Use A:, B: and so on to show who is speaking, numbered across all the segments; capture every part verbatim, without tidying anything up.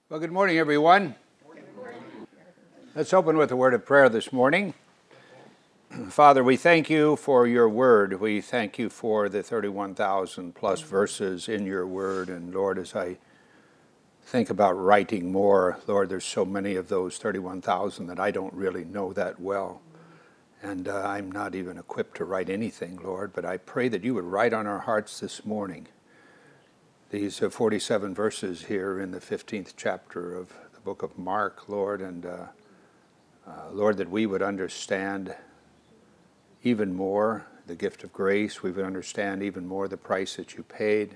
A: Well, good morning, everyone. Let's open with a word of prayer this morning. Father, we thank you for your word. We thank you for the thirty-one thousand plus verses in your word. And Lord, as I think about writing more, Lord, there's so many of those thirty-one thousand that I don't really know that well. And uh, I'm not even equipped to write anything, Lord, but I pray that you would write on our hearts this morning these uh, forty-seven verses here in the fifteenth chapter of the book of Mark, Lord, and uh, uh, Lord, that we would understand even more the gift of grace. We would understand even more the price that you paid.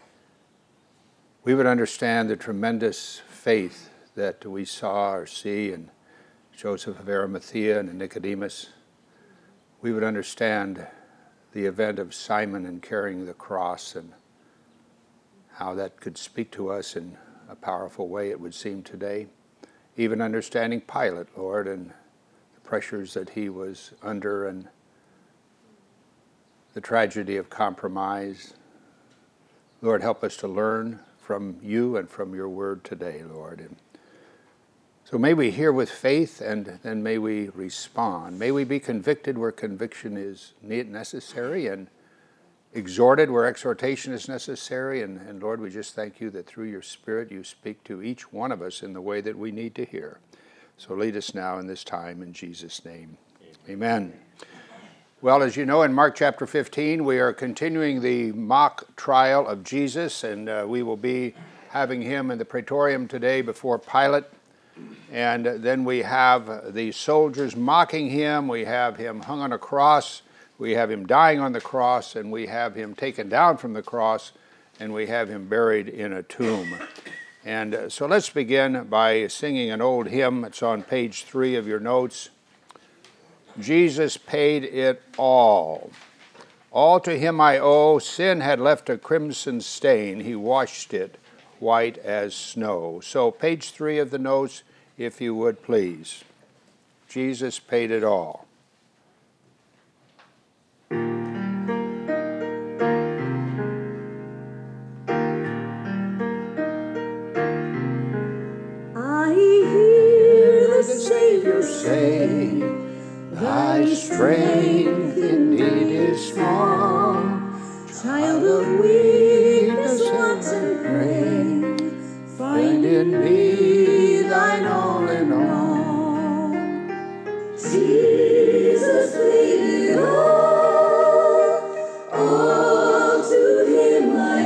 A: We would understand the tremendous faith that we saw or see in Joseph of Arimathea and in Nicodemus. We would understand the event of Simon and carrying the cross and how that could speak to us in a powerful way, it would seem today. Even understanding Pilate, Lord, and the pressures that he was under and the tragedy of compromise. Lord, help us to learn from you and from your word today, Lord. And so may we hear with faith, and then may we respond. May we be convicted where conviction is necessary, and exhorted where exhortation is necessary. And, and Lord, we just thank you that through your Spirit you speak to each one of us in the way that we need to hear. So lead us now in this time in Jesus' name. Amen. Amen. Well, as you know, in Mark chapter fifteen, we are continuing the mock trial of Jesus, and uh, we will be having him in the praetorium today before Pilate. And then we have the soldiers mocking him. We have him hung on a cross. We have him dying on the cross, and we have him taken down from the cross, and we have him buried in a tomb. And uh, so let's begin by singing an old hymn. It's on page three of your notes. Jesus paid it all. All to him I owe. Sin had left a crimson stain. He washed it white as snow. So page three of the notes, if you would please. Jesus paid it all. Savior say, thy strength indeed is small. Child of weakness, watch and pray. Find in me thine all in all. Jesus paid it all. All to him I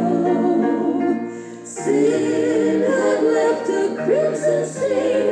A: owe. Sin had left a crimson stain.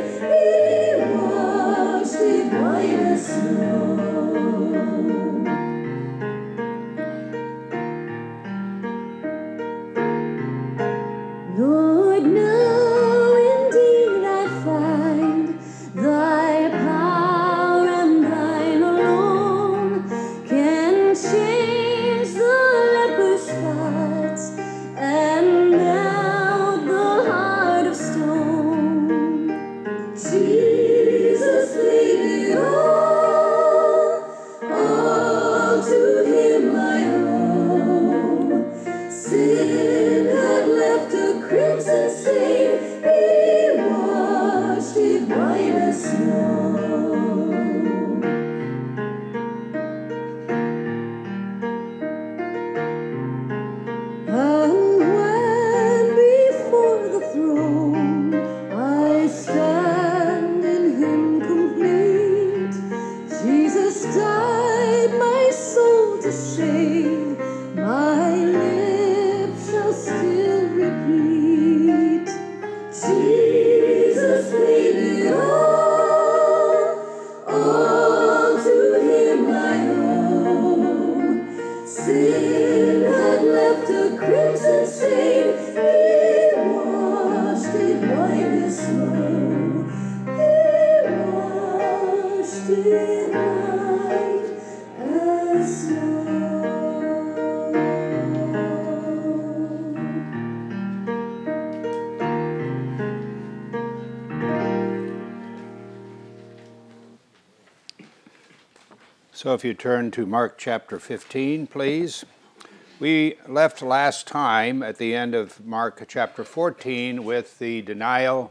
A: So if you turn to Mark chapter fifteen, please. We left last time at the end of Mark chapter fourteen with the denial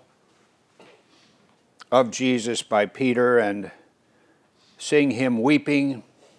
A: of Jesus by Peter and seeing him weeping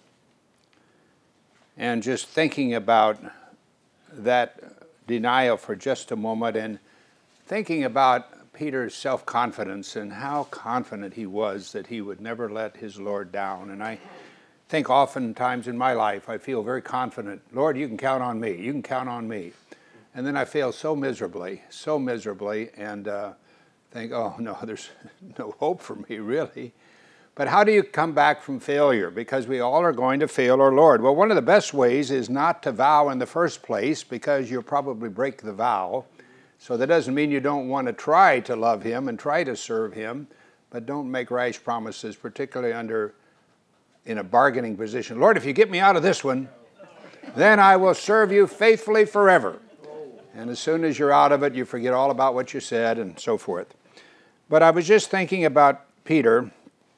A: and just thinking about that denial for just a moment and thinking about Peter's self-confidence and how confident he was that he would never let his Lord down. And I think oftentimes in my life I feel very confident, Lord, you can count on me, you can count on me. And then I fail so miserably, so miserably, and uh, think, oh no, there's no hope for me really. But how do you come back from failure? Because we all are going to fail our Lord. Well, one of the best ways is not to vow in the first place, because you'll probably break the vow. So that doesn't mean you don't want to try to love him and try to serve him, but don't make rash promises, particularly under in a bargaining position. Lord, if you get me out of this one, then I will serve you faithfully forever. And as soon as you're out of it, you forget all about what you said and so forth. But I was just thinking about Peter.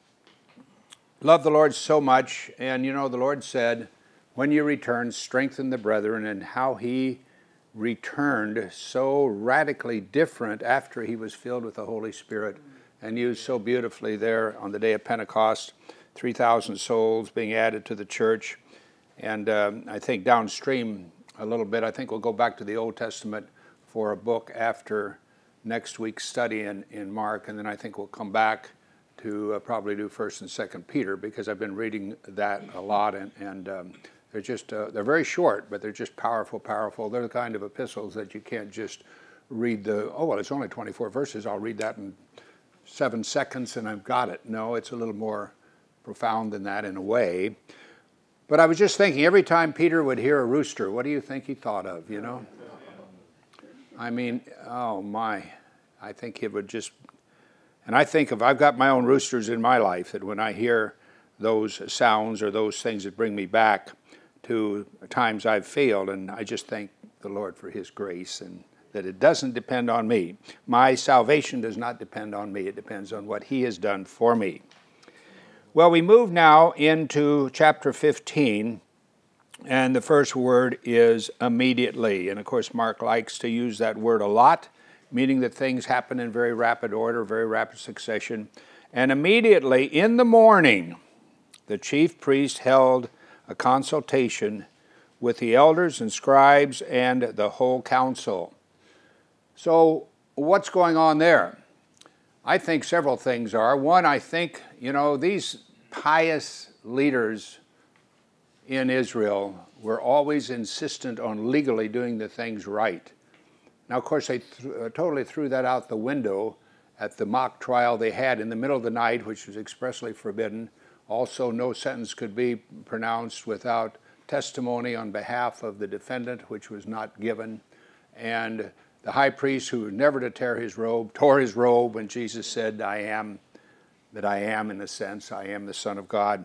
A: Loved the Lord so much, and you know, the Lord said, when you return, strengthen the brethren, and how he returned so radically different after he was filled with the Holy Spirit and used so beautifully there on the day of Pentecost. three thousand souls being added to the church. And um, I think downstream a little bit, I think we'll go back to the Old Testament for a book after next week's study in, in Mark, and then I think we'll come back to uh, probably do First and Second Peter, because I've been reading that a lot, and, and um, they're just, uh, they're very short, but they're just powerful, powerful. They're the kind of epistles that you can't just read the, oh, well, it's only twenty-four verses, I'll read that in seven seconds and I've got it. No, it's a little more profound than that in a way. But I was just thinking, every time Peter would hear a rooster, what do you think he thought of, you know? I mean, oh my, I think it would just, and I think if I've got my own roosters in my life, that when I hear those sounds or those things that bring me back to times I've failed, and I just thank the Lord for his grace and that it doesn't depend on me. My salvation does not depend on me. It depends on what he has done for me. Well, we move now into chapter fifteen, and the first word is immediately. And of course, Mark likes to use that word a lot, meaning that things happen in very rapid order, very rapid succession. And immediately in the morning, the chief priest held a consultation with the elders and scribes and the whole council. So what's going on there? I think several things are. One, I think, you know, these pious leaders in Israel were always insistent on legally doing the things right. Now, of course, they th- uh, totally threw that out the window at the mock trial they had in the middle of the night, which was expressly forbidden. Also, no sentence could be pronounced without testimony on behalf of the defendant, which was not given. And the high priest, who was never to tear his robe, tore his robe when Jesus said, I am, that I am, in a sense, I am the Son of God.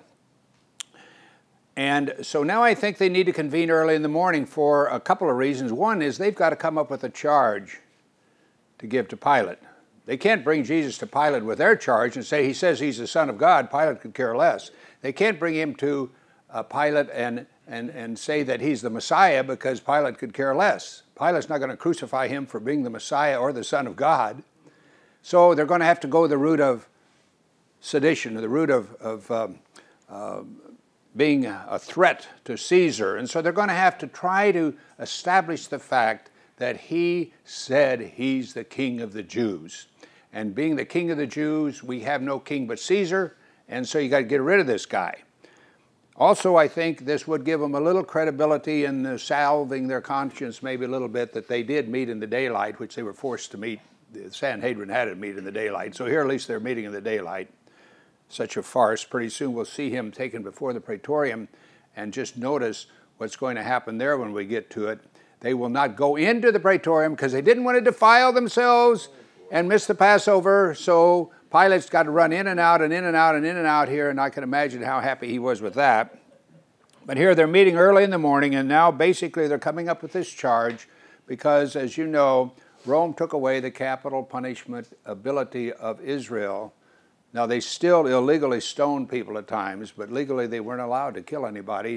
A: And so now I think they need to convene early in the morning for a couple of reasons. One is they've got to come up with a charge to give to Pilate. They can't bring Jesus to Pilate with their charge and say, he says he's the Son of God. Pilate could care less. They can't bring him to uh, Pilate and, and, and say that he's the Messiah, because Pilate could care less. Pilate's not going to crucify him for being the Messiah or the Son of God. So they're going to have to go the route of sedition, or the route of, of um, uh, being a threat to Caesar. And so they're going to have to try to establish the fact that he said he's the king of the Jews. And being the king of the Jews, we have no king but Caesar, and so you got to get rid of this guy. Also, I think this would give them a little credibility in uh, salving their conscience maybe a little bit, that they did meet in the daylight, which they were forced to meet. The Sanhedrin had to meet in the daylight. So here at least they're meeting in the daylight. Such a farce. Pretty soon we'll see him taken before the praetorium, and just notice what's going to happen there when we get to it. They will not go into the praetorium because they didn't want to defile themselves and miss the Passover. So Pilate's got to run in and out and in and out and in and out here, and I can imagine how happy he was with that. But here they're meeting early in the morning, and now basically they're coming up with this charge because, as you know, Rome took away the capital punishment ability of Israel. Now, they still illegally stoned people at times, but legally they weren't allowed to kill anybody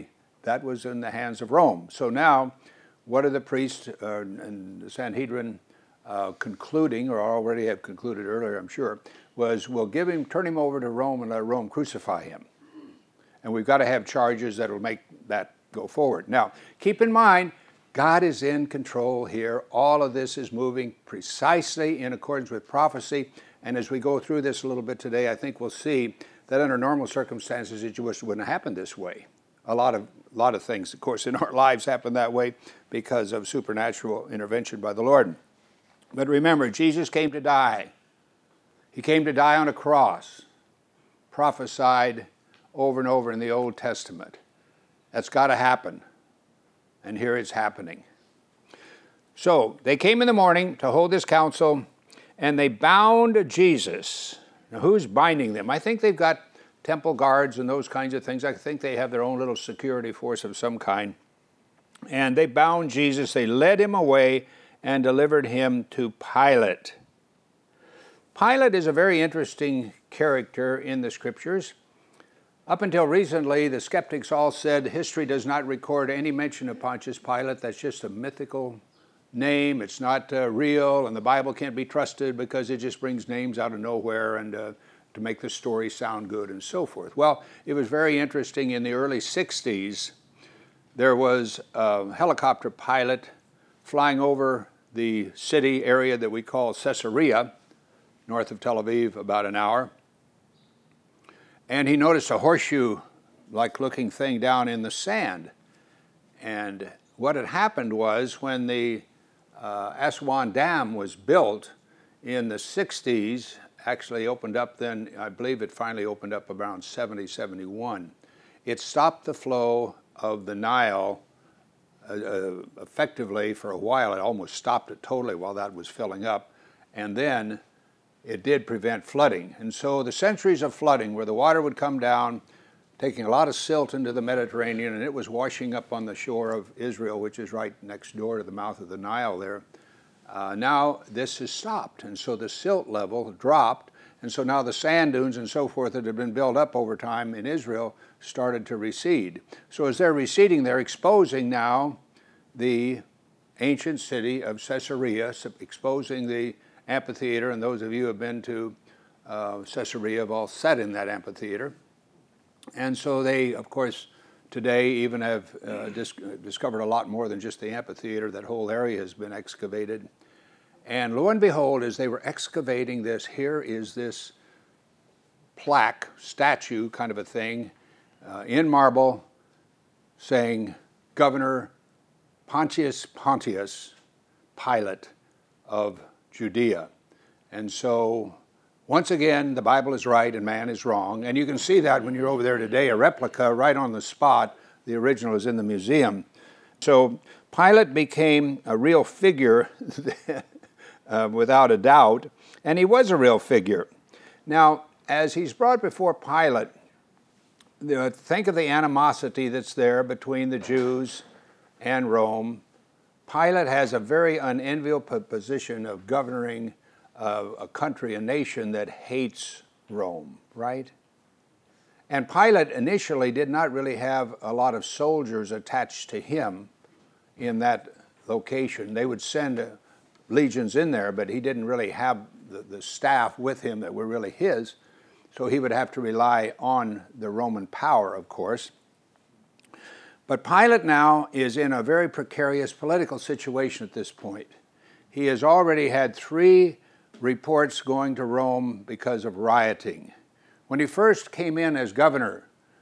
A: that was in the hands of Rome. So now, what are the priests uh, and the Sanhedrin uh, concluding, or already have concluded earlier, I'm sure, was we'll give him, turn him over to Rome and let Rome crucify him. And we've got to have charges that will make that go forward. Now, keep in mind, God is in control here. All of this is moving precisely in accordance with prophecy. And as we go through this a little bit today, I think we'll see that under normal circumstances, it just wouldn't happen this way. A lot of, a lot of things, of course, in our lives happen that way because of supernatural intervention by the Lord. But remember, Jesus came to die. He came to die on a cross, prophesied over and over in the Old Testament. That's got to happen. And here it's happening. So they came in the morning to hold this council, and they bound Jesus. Now, who's binding them? I think they've got temple guards and those kinds of things. I think they have their own little security force of some kind. And they bound Jesus. They led him away and delivered him to Pilate. Pilate is a very interesting character in the Scriptures. Up until recently, the skeptics all said history does not record any mention of Pontius Pilate. That's just a mythical name. It's not uh, real, and the Bible can't be trusted because it just brings names out of nowhere and uh, to make the story sound good and so forth. Well, it was very interesting. In the early sixties, there was a helicopter pilot flying over the city area that we call Caesarea, north of Tel Aviv, about an hour. And he noticed a horseshoe-like looking thing down in the sand. And what had happened was when the uh, Aswan Dam was built in the sixties, actually opened up then, I believe it finally opened up around seventy, seventy-one, it stopped the flow of the Nile uh, uh, effectively for a while. It almost stopped it totally while that was filling up. And then it did prevent flooding. And so the centuries of flooding where the water would come down, taking a lot of silt into the Mediterranean, and it was washing up on the shore of Israel, which is right next door to the mouth of the Nile there. Uh, now this has stopped, and so the silt level dropped, and so now the sand dunes and so forth that had been built up over time in Israel started to recede. So as they're receding, they're exposing now the ancient city of Caesarea, exposing the amphitheater, and those of you who have been to uh, Caesarea have all sat in that amphitheater. And so they, of course, today even have uh, dis- discovered a lot more than just the amphitheater. That whole area has been excavated. And lo and behold, as they were excavating this, here is this plaque, statue kind of a thing, uh, in marble, saying, Governor Pontius Pontius Pilate of Judea. And so, once again, the Bible is right and man is wrong. And you can see that when you're over there today, a replica right on the spot. The original is in the museum. So Pilate became a real figure uh, without a doubt, and he was a real figure. Now, as he's brought before Pilate, you know, think of the animosity that's there between the Jews and Rome. Pilate has a very unenviable position of governing uh, a country, a nation that hates Rome, right? And Pilate initially did not really have a lot of soldiers attached to him in that location. They would send uh, legions in there, but he didn't really have the, the staff with him that were really his, so he would have to rely on the Roman power, of course. But Pilate now is in a very precarious political situation at this point. He has already had three reports going to Rome because of rioting. When he first came in as governor,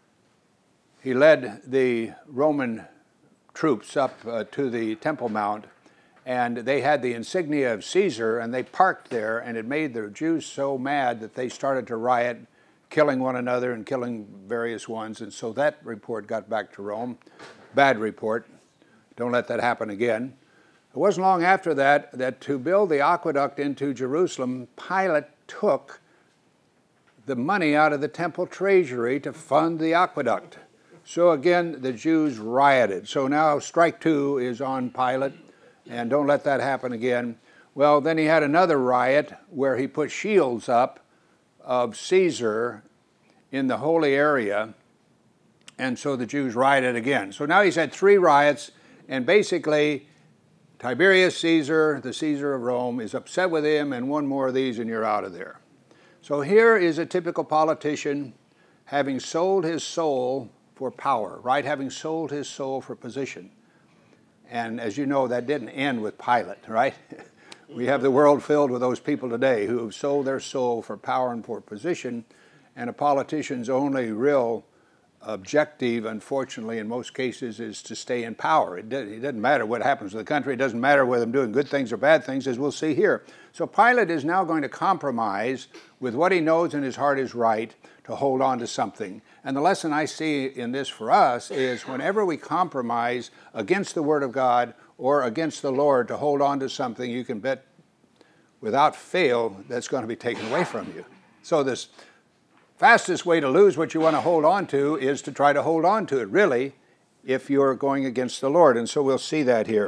A: he led the Roman troops up uh, to the Temple Mount, and they had the insignia of Caesar, and they parked there, and it made the Jews so mad that they started to riot, killing one another and killing various ones. And so that report got back to Rome. Bad report. Don't let that happen again. It wasn't long after that that to build the aqueduct into Jerusalem, Pilate took the money out of the temple treasury to fund the aqueduct. So again, the Jews rioted. So now strike two is on Pilate, and don't let that happen again. Well, then he had another riot where he put shields up of Caesar in the holy area, And so the Jews rioted again. So now he's had three riots, and basically Tiberius Caesar, the Caesar of Rome, is upset with him, and one more of these and you're out of there. So here is a typical politician having sold his soul for power, right? Having sold his soul for position. And as you know, that didn't end with Pilate, right? We have the world filled with those people today who have sold their soul for power and for position, and a politician's only real objective, unfortunately, in most cases, is to stay in power. It, does, it doesn't matter what happens to the country. It doesn't matter whether I'm doing good things or bad things, as we'll see here. So Pilate is now going to compromise with what he knows in his heart is right to hold on to something. And the lesson I see in this for us is whenever we compromise against the Word of God or against the Lord to hold on to something, you can bet without fail that's going to be taken away from you. So this fastest way to lose what you want to hold on to is to try to hold on to it, really, if you're going against the Lord. And so we'll see that here.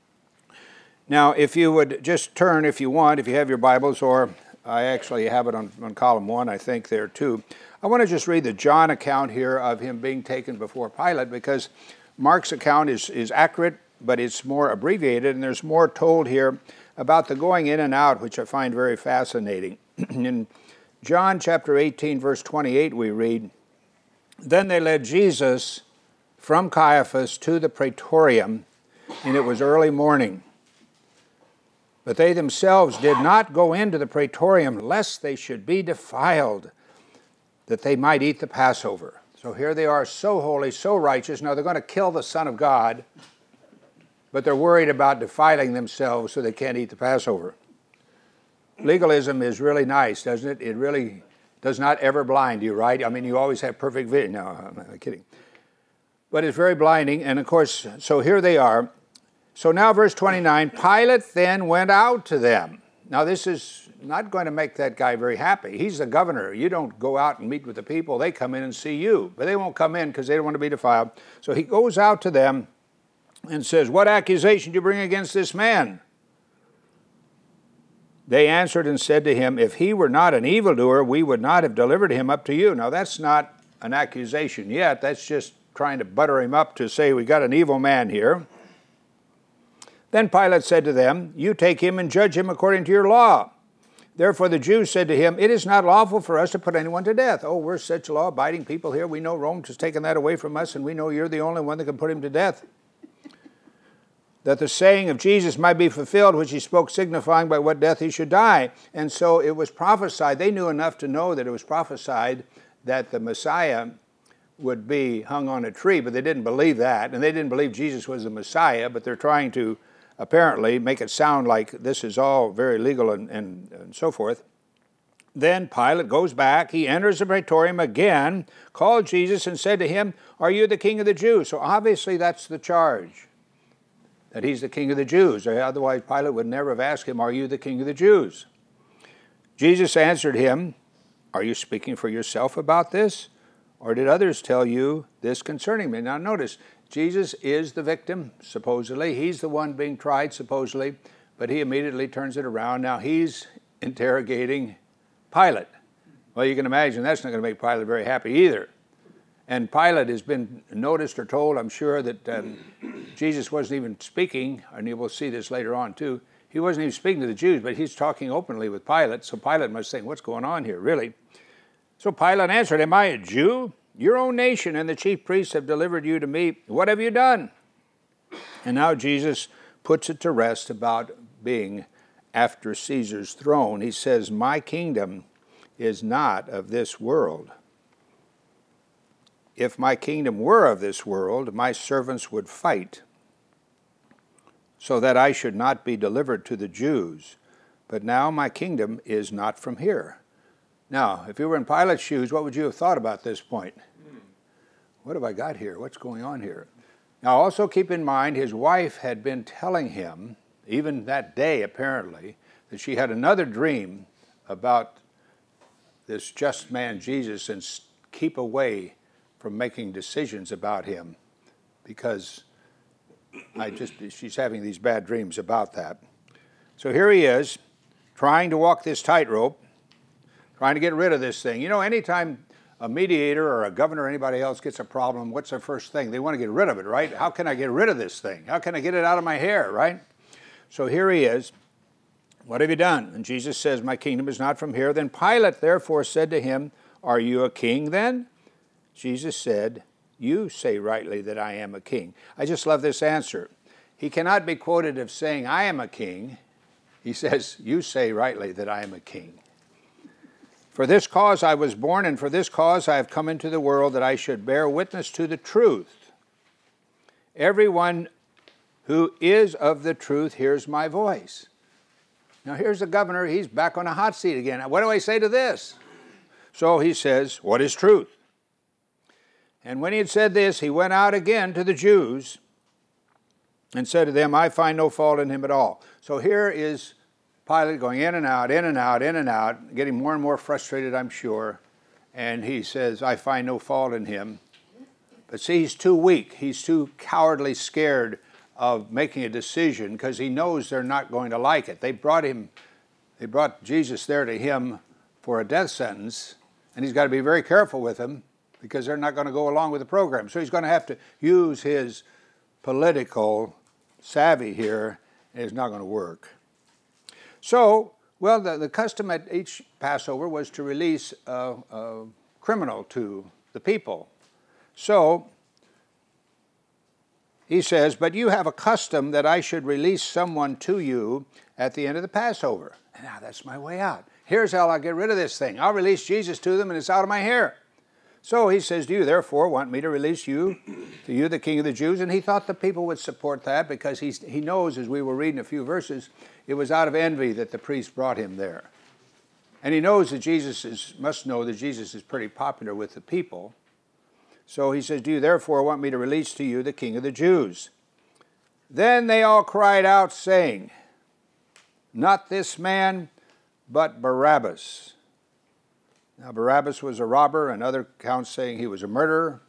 A: Now, if you would just turn, if you want, if you have your Bibles, or I actually have it on, on column one, I think there too. I want to just read the John account here of him being taken before Pilate, because Mark's account is, is accurate, but it's more abbreviated, and there's more told here about the going in and out, which I find very fascinating. In John chapter eighteen, verse twenty-eight, we read, "Then they led Jesus from Caiaphas to the praetorium, and it was early morning. But they themselves did not go into the praetorium, lest they should be defiled, that they might eat the Passover." So here they are, so holy, so righteous. Now they're going to kill the Son of God, but they're worried about defiling themselves so they can't eat the Passover. Legalism is really nice, doesn't it? It really does not ever blind you, right? I mean, you always have perfect vision. No, I'm not kidding. But it's very blinding, and of course, so here they are. So now verse twenty-nine, "Pilate then went out to them." Now this is not going to make that guy very happy. He's the governor. You don't go out and meet with the people. They come in and see you, but they won't come in because they don't want to be defiled. So he goes out to them and says, "What accusation do you bring against this man?" They answered and said to him, "If he were not an evildoer, we would not have delivered him up to you." Now that's not an accusation yet. That's just trying to butter him up to say, we got an evil man here. Then Pilate said to them, "You take him and judge him according to your law." Therefore the Jews said to him, "It is not lawful for us to put anyone to death." Oh, we're such law-abiding people here. We know Rome has taken that away from us, and we know you're the only one that can put him to death. That the saying of Jesus might be fulfilled, which he spoke, signifying by what death he should die. And so it was prophesied. They knew enough to know that it was prophesied that the Messiah would be hung on a tree, but they didn't believe that. And they didn't believe Jesus was the Messiah, but they're trying to apparently make it sound like this is all very legal and, and, and so forth. Then Pilate goes back. He enters the praetorium again, called Jesus and said to him, "Are you the king of the Jews?" So obviously that's the charge, that he's the king of the Jews. Otherwise, Pilate would never have asked him, "Are you the king of the Jews?" Jesus answered him, "Are you speaking for yourself about this? Or did others tell you this concerning me?" Now notice, Jesus is the victim, supposedly. He's the one being tried, supposedly. But he immediately turns it around. Now he's interrogating Pilate. Well, you can imagine that's not going to make Pilate very happy either. And Pilate has been noticed or told, I'm sure, that um, Jesus wasn't even speaking, and you will see this later on too. He wasn't even speaking to the Jews, but he's talking openly with Pilate. So Pilate must think, what's going on here, really? So Pilate answered, "Am I a Jew? Your own nation and the chief priests have delivered you to me. What have you done?" And now Jesus puts it to rest about being after Caesar's throne. He says, "My kingdom is not of this world. If my kingdom were of this world, my servants would fight, so that I should not be delivered to the Jews. But now my kingdom is not from here." Now, if you were in Pilate's shoes, what would you have thought about this point? What have I got here? What's going on here? Now, also keep in mind, his wife had been telling him, even that day apparently, that she had another dream about this just man Jesus, and keep away from making decisions about him, because I just she's having these bad dreams about that. So here he is, trying to walk this tightrope, trying to get rid of this thing. You know, anytime a mediator or a governor or anybody else gets a problem, what's their first thing? They want to get rid of it, right? How can I get rid of this thing? How can I get it out of my hair, right? So here he is. What have you done? And Jesus says, my kingdom is not from here. Then Pilate therefore said to him, are you a king then? Jesus said, you say rightly that I am a king. I just love this answer. He cannot be quoted as saying, I am a king. He says, you say rightly that I am a king. For this cause I was born, and for this cause I have come into the world, that I should bear witness to the truth. Everyone who is of the truth hears my voice. Now here's the governor, he's back on a hot seat again. What do I say to this? So he says, what is truth? And when he had said this, he went out again to the Jews and said to them, I find no fault in him at all. So here is Pilate going in and out, in and out, in and out, getting more and more frustrated, I'm sure. And he says, I find no fault in him. But see, he's too weak. He's too cowardly scared of making a decision because he knows they're not going to like it. They brought him, they brought Jesus there to him for a death sentence, and he's got to be very careful with them because they're not going to go along with the program. So he's going to have to use his political savvy here, and it's not going to work. So, well, the, the custom at each Passover was to release a, a criminal to the people. So he says, but you have a custom that I should release someone to you at the end of the Passover. And now that's my way out. Here's how I'll get rid of this thing. I'll release Jesus to them and it's out of my hair. So he says, do you therefore want me to release you, to you, the King of the Jews? And he thought the people would support that because he's, he knows, as we were reading a few verses, it was out of envy that the priest brought him there. And he knows that Jesus is, must know that Jesus is pretty popular with the people. So he says, do you therefore want me to release to you the King of the Jews? Then they all cried out, saying, not this man, but Barabbas. Now Barabbas was a robber, and other accounts saying he was a murderer.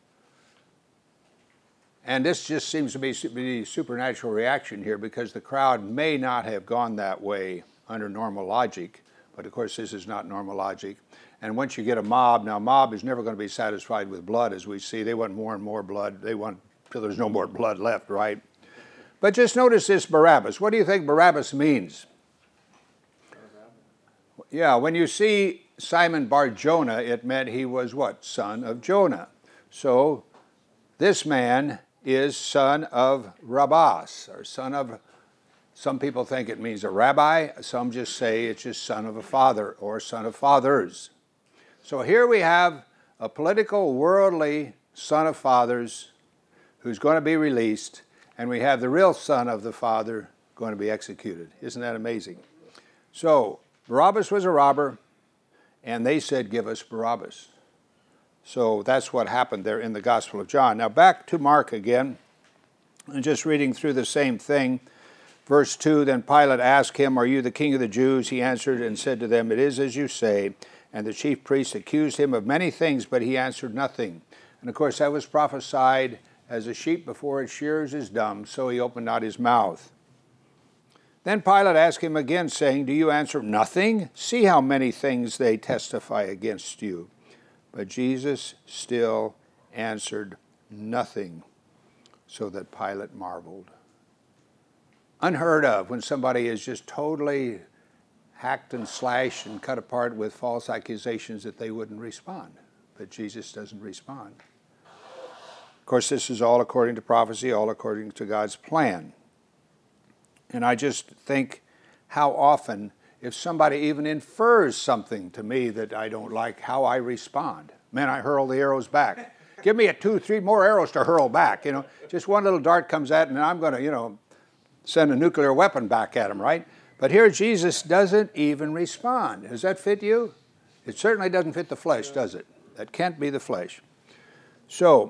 A: And this just seems to be a supernatural reaction here because the crowd may not have gone that way under normal logic. But of course this is not normal logic. And once you get a mob, now a mob is never going to be satisfied with blood, as we see. They want more and more blood. They want till there's no more blood left, right? But just notice this Barabbas. What do you think Barabbas means? Yeah, when you see Simon Bar-Jonah, it meant he was what? Son of Jonah. So this man is son of Rabbas, or son of, some people think it means a rabbi. Some just say it's just son of a father or son of fathers. So here we have a political, worldly son of fathers who's going to be released, and we have the real son of the father going to be executed. Isn't that amazing? So Barabbas was a robber, and they said, give us Barabbas. So that's what happened there in the Gospel of John. Now back to Mark again, and just reading through the same thing. Verse two, then Pilate asked him, are you the king of the Jews? He answered and said to them, it is as you say. And the chief priests accused him of many things, but he answered nothing. And of course that was prophesied, as a sheep before its shears is dumb, so he opened not his mouth. Then Pilate asked him again, saying, do you answer nothing? See how many things they testify against you. But Jesus still answered nothing, so that Pilate marveled. Unheard of when somebody is just totally hacked and slashed and cut apart with false accusations that they wouldn't respond. But Jesus doesn't respond. Of course, this is all according to prophecy, all according to God's plan. And I just think how often, if somebody even infers something to me that I don't like, how I respond. Man, I hurl the arrows back. Give me a two, three more arrows to hurl back. You know, just one little dart comes at, and I'm going to, you know, send a nuclear weapon back at him, right? But here Jesus doesn't even respond. Does that fit you? It certainly doesn't fit the flesh, does it? That can't be the flesh. So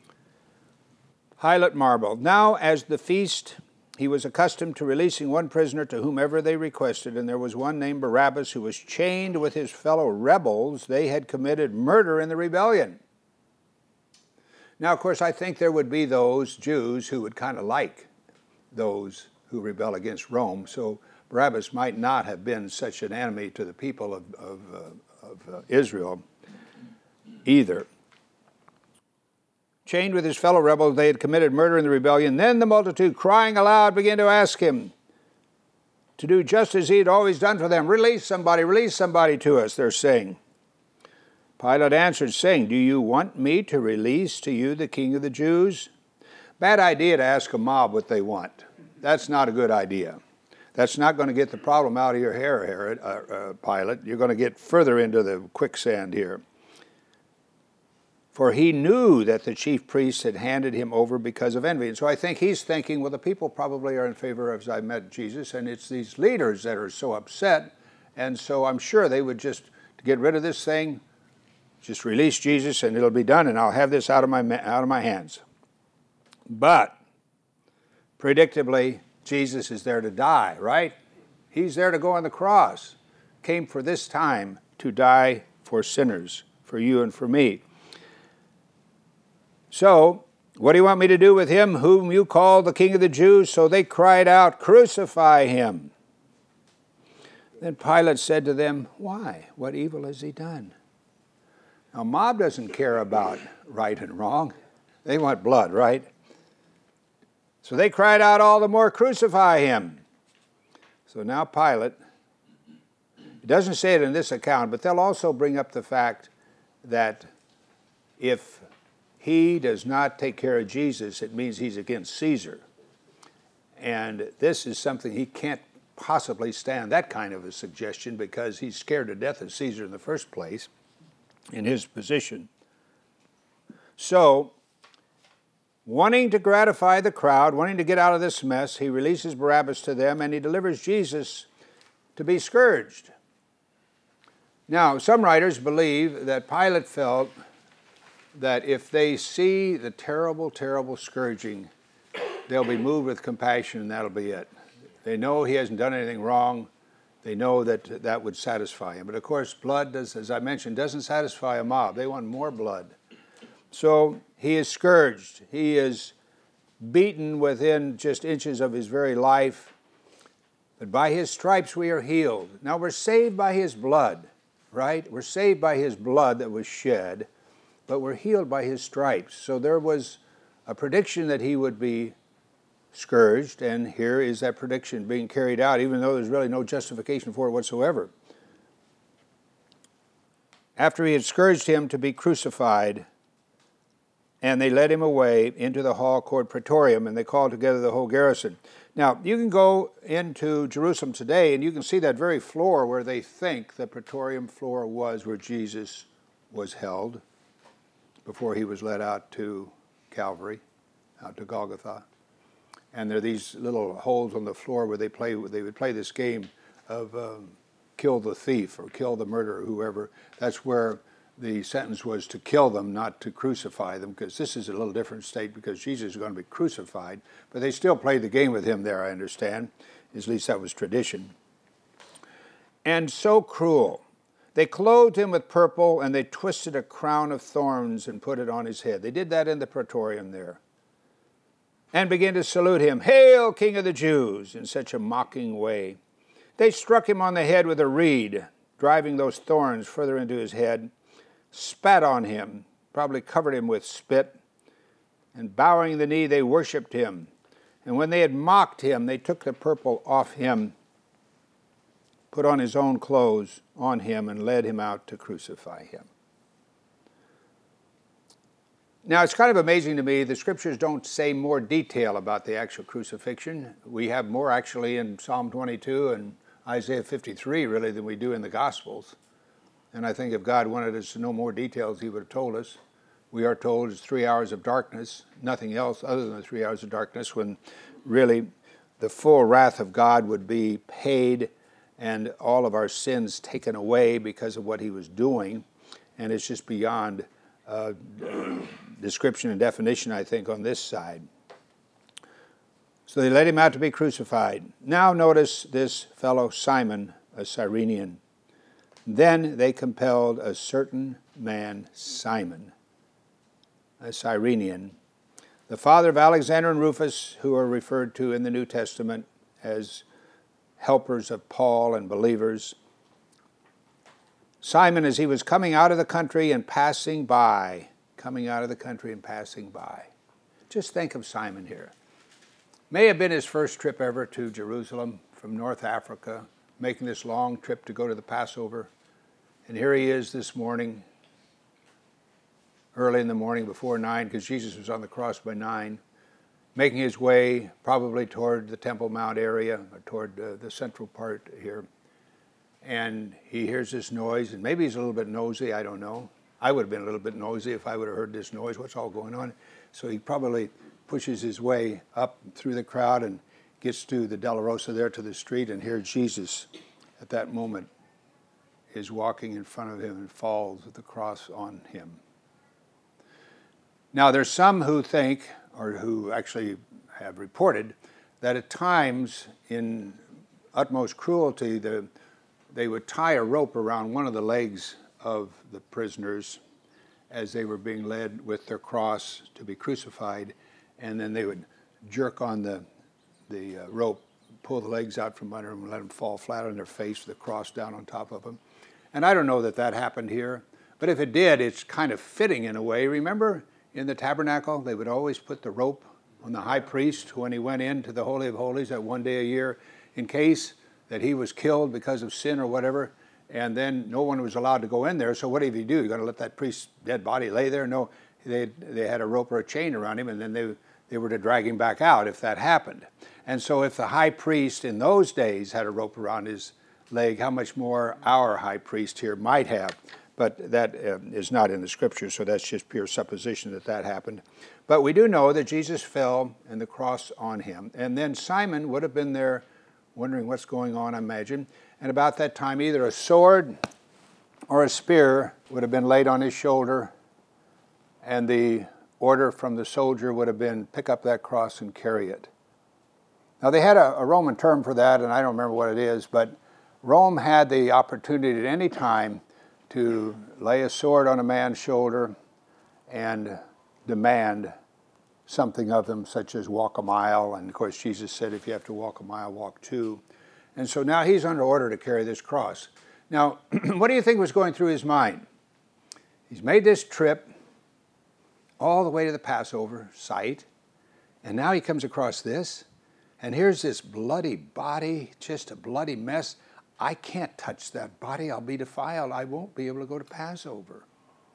A: Pilate marveled. Now as the feast, he was accustomed to releasing one prisoner to whomever they requested, and there was one named Barabbas who was chained with his fellow rebels. They had committed murder in the rebellion. Now, of course, I think there would be those Jews who would kind of like those who rebel against Rome, so Barabbas might not have been such an enemy to the people of, of, uh, of uh, Israel. either. Chained with his fellow rebels, they had committed murder in the rebellion. Then the multitude, crying aloud, began to ask him to do just as he had always done for them. Release somebody, release somebody to us, they're saying. Pilate answered, saying, do you want me to release to you the King of the Jews? Bad idea to ask a mob what they want. That's not a good idea. That's not going to get the problem out of your hair, Herod, uh, uh, Pilate. You're going to get further into the quicksand here. For he knew that the chief priests had handed him over because of envy. And so I think he's thinking, well, the people probably are in favor of, as I met Jesus, and it's these leaders that are so upset. And so I'm sure they would just, to get rid of this thing, just release Jesus and it'll be done, and I'll have this out of my, out of my hands. But, predictably, Jesus is there to die, right? He's there to go on the cross. Came for this time to die for sinners, for you and for me. So, what do you want me to do with him whom you call the King of the Jews? So they cried out, crucify him. Then Pilate said to them, why? What evil has he done? Now, mob doesn't care about right and wrong. They want blood, right? So they cried out all the more, crucify him. So now Pilate, it doesn't say it in this account, but they'll also bring up the fact that if he does not take care of Jesus, it means he's against Caesar. And this is something he can't possibly stand, that kind of a suggestion, because he's scared to death of Caesar in the first place, in his position. So, wanting to gratify the crowd, wanting to get out of this mess, he releases Barabbas to them, and he delivers Jesus to be scourged. Now, some writers believe that Pilate felt that if they see the terrible, terrible scourging, they'll be moved with compassion, and that'll be it. They know he hasn't done anything wrong. They know that that would satisfy him. But of course, blood, does, as I mentioned, doesn't satisfy a mob. They want more blood. So he is scourged. He is beaten within just inches of his very life. But by his stripes we are healed. Now we're saved by his blood, right? We're saved by his blood that was shed, but we're healed by his stripes. So there was a prediction that he would be scourged, and here is that prediction being carried out, even though there's really no justification for it whatsoever. After he had scourged him to be crucified, and they led him away into the hall called Praetorium, and they called together the whole garrison. Now, you can go into Jerusalem today, and you can see that very floor where they think the Praetorium floor was, where Jesus was held before he was led out to Calvary, out to Golgotha. And there are these little holes on the floor where they play. They would play this game of um, kill the thief or kill the murderer, whoever. That's where the sentence was to kill them, not to crucify them, because this is a little different state because Jesus is going to be crucified. But they still played the game with him there, I understand. At least that was tradition. And so cruel. They clothed him with purple, and they twisted a crown of thorns and put it on his head. They did that in the Praetorium there. And began to salute him, "Hail, King of the Jews," in such a mocking way. They struck him on the head with a reed, driving those thorns further into his head, spat on him, probably covered him with spit, and bowing the knee, they worshipped him. And when they had mocked him, they took the purple off him, put on his own clothes on him, and led him out to crucify him. Now, it's kind of amazing to me, the scriptures don't say more detail about the actual crucifixion. We have more actually in Psalm twenty-two and Isaiah fifty-three, really, than we do in the Gospels. And I think if God wanted us to know more details, he would have told us. We are told it's three hours of darkness, nothing else other than the three hours of darkness, when really the full wrath of God would be paid and all of our sins taken away because of what he was doing. And it's just beyond uh, description and definition, I think, on this side. So they led him out to be crucified. Now notice this fellow Simon, a Cyrenian. Then they compelled a certain man, Simon, a Cyrenian, the father of Alexander and Rufus, who are referred to in the New Testament as helpers of Paul and believers. Simon, as he was coming out of the country and passing by, coming out of the country and passing by. Just think of Simon here. May have been his first trip ever to Jerusalem from North Africa, making this long trip to go to the Passover. And here he is this morning, early in the morning before nine, because Jesus was on the cross by nine, making his way probably toward the Temple Mount area, or toward uh, the central part here. And he hears this noise, and maybe he's a little bit nosy, I don't know. I would have been a little bit nosy if I would have heard this noise, what's all going on? So he probably pushes his way up through the crowd and gets to the De La Rosa there to the street, and here Jesus at that moment is walking in front of him and falls with the cross on him. Now there's some who think, or who actually have reported, that at times in utmost cruelty the, they would tie a rope around one of the legs of the prisoners as they were being led with their cross to be crucified, and then they would jerk on the, the uh, rope, pull the legs out from under them and let them fall flat on their face with the cross down on top of them. And I don't know that that happened here, but if it did, it's kind of fitting in a way. Remember in the tabernacle, they would always put the rope on the high priest when he went into the Holy of Holies that one day a year in case that he was killed because of sin or whatever, and then no one was allowed to go in there. So what did he do? You're going to let that priest's dead body lay there? No, they, they had a rope or a chain around him, and then they, they were to drag him back out if that happened. And so if the high priest in those days had a rope around his leg, how much more our high priest here might have. But that uh, is not in the scripture, so that's just pure supposition that that happened. But we do know that Jesus fell and the cross on him. And then Simon would have been there wondering what's going on, I imagine. And about that time, either a sword or a spear would have been laid on his shoulder, and the order from the soldier would have been, pick up that cross and carry it. Now, they had a, a Roman term for that, and I don't remember what it is, but Rome had the opportunity at any time to lay a sword on a man's shoulder and demand something of them, such as walk a mile. And of course, Jesus said, if you have to walk a mile, walk two. And so now he's under order to carry this cross. Now, what do you think was going through his mind? He's made this trip all the way to the Passover site, and now he comes across this, and here's this bloody body, just a bloody mess. I can't touch that body. I'll be defiled. I won't be able to go to Passover.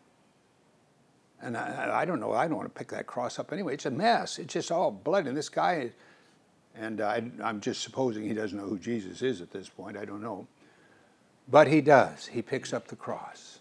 A: And I, I don't know. I don't want to pick that cross up anyway. It's a mess. It's just all blood. And this guy, and I, I'm just supposing he doesn't know who Jesus is at this point. I don't know. But he does. He picks up the cross.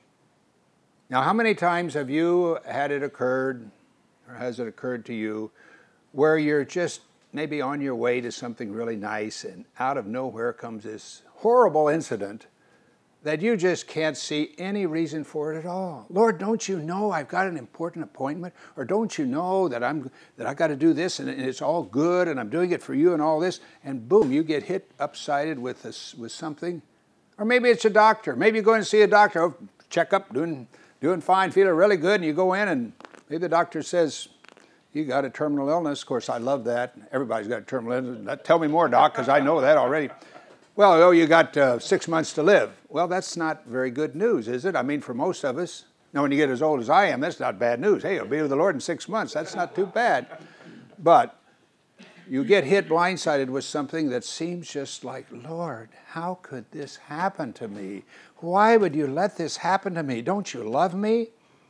A: Now, how many times have you had it occurred, or has it occurred to you, where you're just maybe on your way to something really nice, and out of nowhere comes this horrible incident that you just can't see any reason for it at all? Lord, don't you know I've got an important appointment? Or don't you know that I'm that I got to do this, and it's all good, and I'm doing it for you and all this? And boom, you get hit upsided with this, with something. Or maybe it's a doctor. Maybe you go in and see a doctor, oh, check up, doing doing fine, feeling really good, and you go in and maybe the doctor says, you got a terminal illness. Of course, I love that. Everybody's got a terminal illness. Tell me more, doc, because I know that already. Well, oh, you got uh, six months to live. Well, that's not very good news, is it? I mean, for most of us. Now, when you get as old as I am, that's not bad news. Hey, I'll be with the Lord in six months. That's not too bad. But you get hit blindsided with something that seems just like, Lord, how could this happen to me? Why would you let this happen to me? Don't you love me?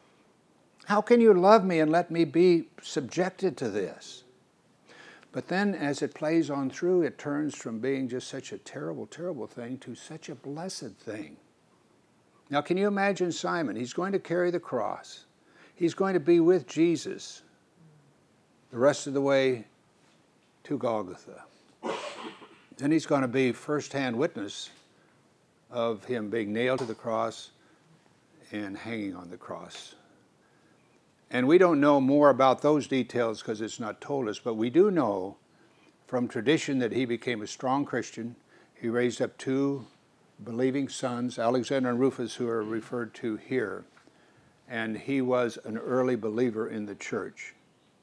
A: How can you love me and let me be subjected to this? But then as it plays on through, it turns from being just such a terrible, terrible thing to such a blessed thing. Now, can you imagine Simon? He's going to carry the cross. He's going to be with Jesus the rest of the way to Golgotha. Then he's going to be first-hand witness of him being nailed to the cross and hanging on the cross. And we don't know more about those details because it's not told us, but we do know from tradition that he became a strong Christian. He raised up two believing sons, Alexander and Rufus, who are referred to here. And he was an early believer in the church.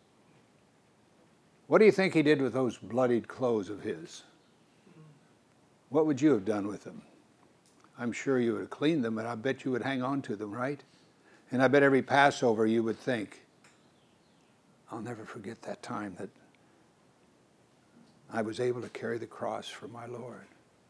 A: What do you think he did with those bloodied clothes of his? What would you have done with them? I'm sure you would clean them, and I bet you would hang on to them, right? And I bet every Passover you would think, I'll never forget that time that I was able to carry the cross for my Lord.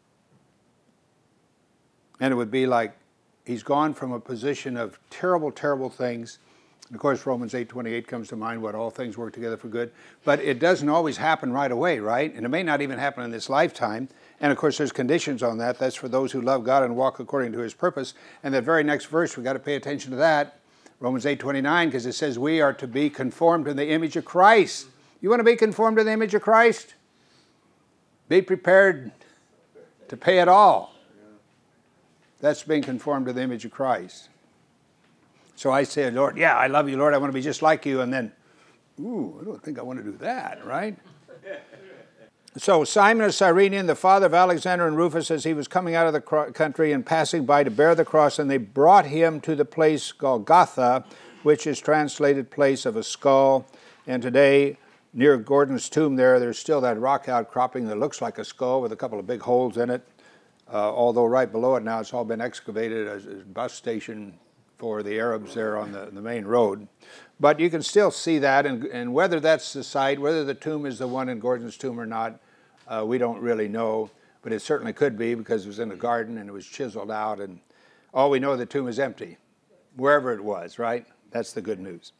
A: And it would be like he's gone from a position of terrible, terrible things. And of course, Romans eight twenty-eight comes to mind, what all things work together for good. But it doesn't always happen right away, right? And it may not even happen in this lifetime. And of course, there's conditions on that. That's for those who love God and walk according to his purpose. And that very next verse, we've got to pay attention to that. Romans eight twenty-nine, because it says we are to be conformed to the image of Christ. You want to be conformed to the image of Christ? Be prepared to pay it all. That's being conformed to the image of Christ. So I say, Lord, yeah, I love you, Lord. I want to be just like you. And then, ooh, I don't think I want to do that, right? So Simon of Cyrene, the father of Alexander and Rufus, as he was coming out of the country and passing by to bear the cross, and they brought him to the place Golgotha, which is translated place of a skull. And today, near Gordon's tomb there, there's still that rock outcropping that looks like a skull with a couple of big holes in it. Uh, although right below it now it's all been excavated as a bus station for the Arabs there on the, the main road. But you can still see that, and, and whether that's the site, whether the tomb is the one in Gordon's tomb or not, uh, we don't really know. But it certainly could be, because it was in a garden and it was chiseled out, and all we know, the tomb is empty, wherever it was, right? That's the good news.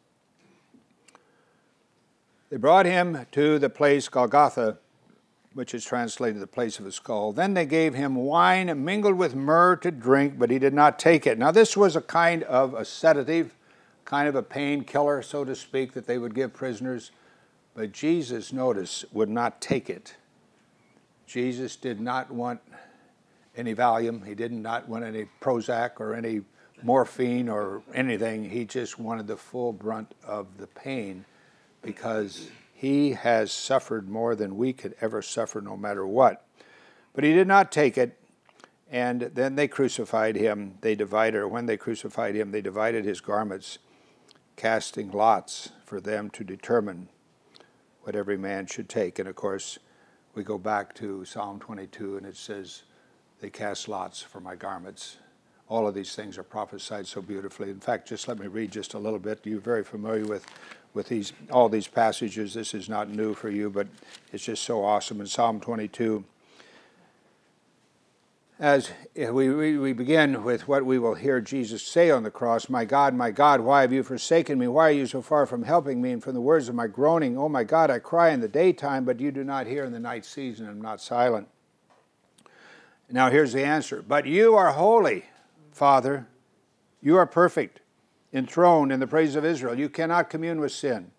A: They brought him to the place Golgotha, which is translated the place of a skull. Then they gave him wine mingled with myrrh to drink, but he did not take it. Now this was a kind of a sedative, kind of a painkiller, so to speak, that they would give prisoners. But Jesus, notice, would not take it. Jesus did not want any Valium. He did not want any Prozac or any morphine or anything. He just wanted the full brunt of the pain, because he has suffered more than we could ever suffer, no matter what. But he did not take it, and then they crucified him. They divided, or when they crucified him, they divided his garments, casting lots for them to determine what every man should take. And of course, we go back to Psalm twenty-two, and it says, they cast lots for my garments. All of these things are prophesied so beautifully. In fact, just let me read just a little bit. You're very familiar with with these all these passages. This is not new for you, but it's just so awesome. In Psalm twenty-two, as we, we, we begin with what we will hear Jesus say on the cross, my God, my God, why have you forsaken me? Why are you so far from helping me? And from the words of my groaning, oh my God, I cry in the daytime, but you do not hear. In the night season, I'm not silent. Now here's the answer. But you are holy, Father. You are perfect, enthroned in the praise of Israel. You cannot commune with sin.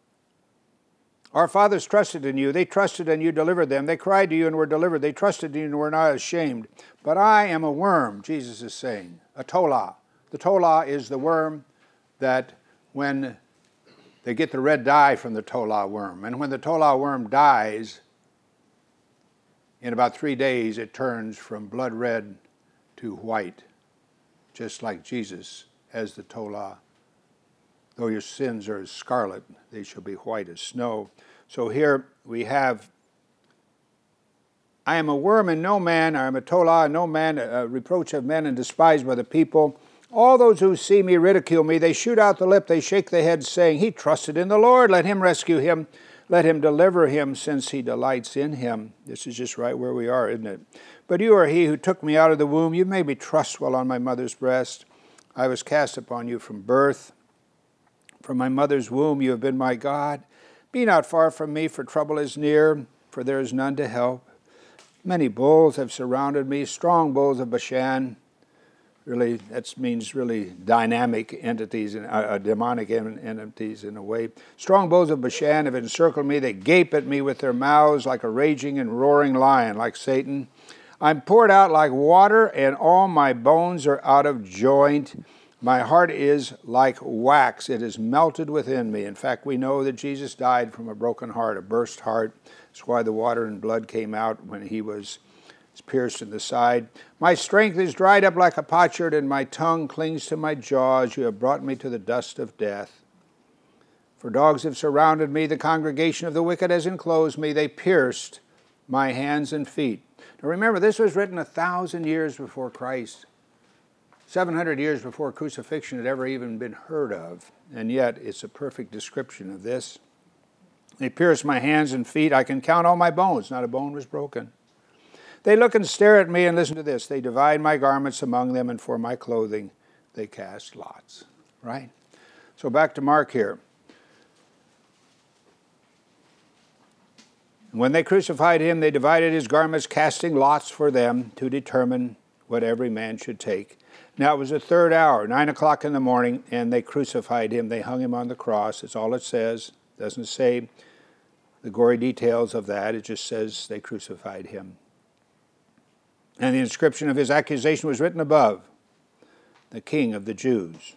A: Our fathers trusted in you. They trusted and you delivered them. They cried to you and were delivered. They trusted in you and were not ashamed. But I am a worm, Jesus is saying, a tola. The tola is the worm that when they get the red dye from the tola worm. And when the tola worm dies, in about three days it turns from blood red to white, just like Jesus as the tola. Though your sins are as scarlet, they shall be white as snow. So here we have, I am a worm and no man, I am a tola and no man, a reproach of men and despised by the people. All those who see me ridicule me. They shoot out the lip, they shake the head, saying, he trusted in the Lord. Let him rescue him. Let him deliver him, since he delights in him. This is just right where we are, isn't it? But you are he who took me out of the womb. You made me trust while on my mother's breast. I was cast upon you from birth. From my mother's womb you have been my God. Be not far from me, for trouble is near, for there is none to help. Many bulls have surrounded me, strong bulls of Bashan. Really, that means really dynamic entities, and uh, demonic entities in a way. Strong bulls of Bashan have encircled me. They gape at me with their mouths like a raging and roaring lion, like Satan. I'm poured out like water, and all my bones are out of joint. My heart is like wax. It is melted within me. In fact, we know that Jesus died from a broken heart, a burst heart. That's why the water and blood came out when he was pierced in the side. My strength is dried up like a potsherd, and my tongue clings to my jaws. You have brought me to the dust of death. For dogs have surrounded me. The congregation of the wicked has enclosed me. They pierced my hands and feet. Now remember, this was written a thousand years before Christ. seven hundred years before crucifixion had ever even been heard of. And yet, it's a perfect description of this. They pierced my hands and feet. I can count all my bones. Not a bone was broken. They look and stare at me, and listen to this. They divide my garments among them, and for my clothing they cast lots. Right? So back to Mark here. When they crucified him, they divided his garments, casting lots for them to determine what every man should take. Now it was the third hour, nine o'clock in the morning, and they crucified him. They hung him on the cross. That's all it says. It doesn't say the gory details of that. It just says they crucified him. And the inscription of his accusation was written above, the King of the Jews.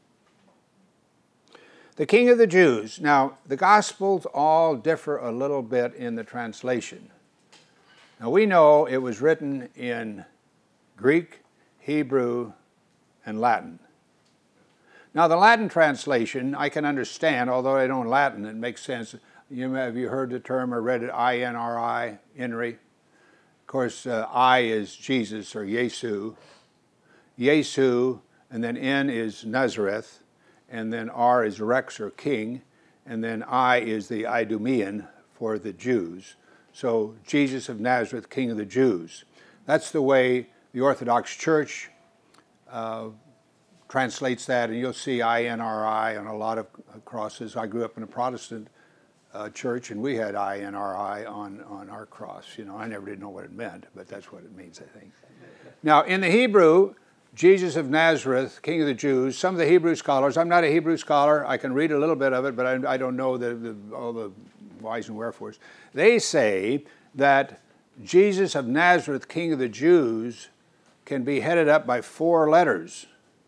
A: The King of the Jews. Now, the Gospels all differ a little bit in the translation. Now, we know it was written in Greek, Hebrew, and Latin. Now, the Latin translation, I can understand, although I don't Latin, it makes sense. You, have you heard the term or read it, I N R I, Inri? Of course, uh, I is Jesus or Yesu. Yesu, and then N is Nazareth, and then R is Rex or King, and then I is the Idumean for the Jews. So, Jesus of Nazareth, King of the Jews. That's the way the Orthodox Church uh, translates that, and you'll see I N R I on a lot of crosses. I grew up in a Protestant uh, church, and we had I N R I on, on our cross. You know, I never did know what it meant, but that's what it means, I think. Now, in the Hebrew, Jesus of Nazareth, King of the Jews, some of the Hebrew scholars, I'm not a Hebrew scholar, I can read a little bit of it, but I, I don't know the, the, all the whys and wherefores. They say that Jesus of Nazareth, King of the Jews, can be headed up by four letters.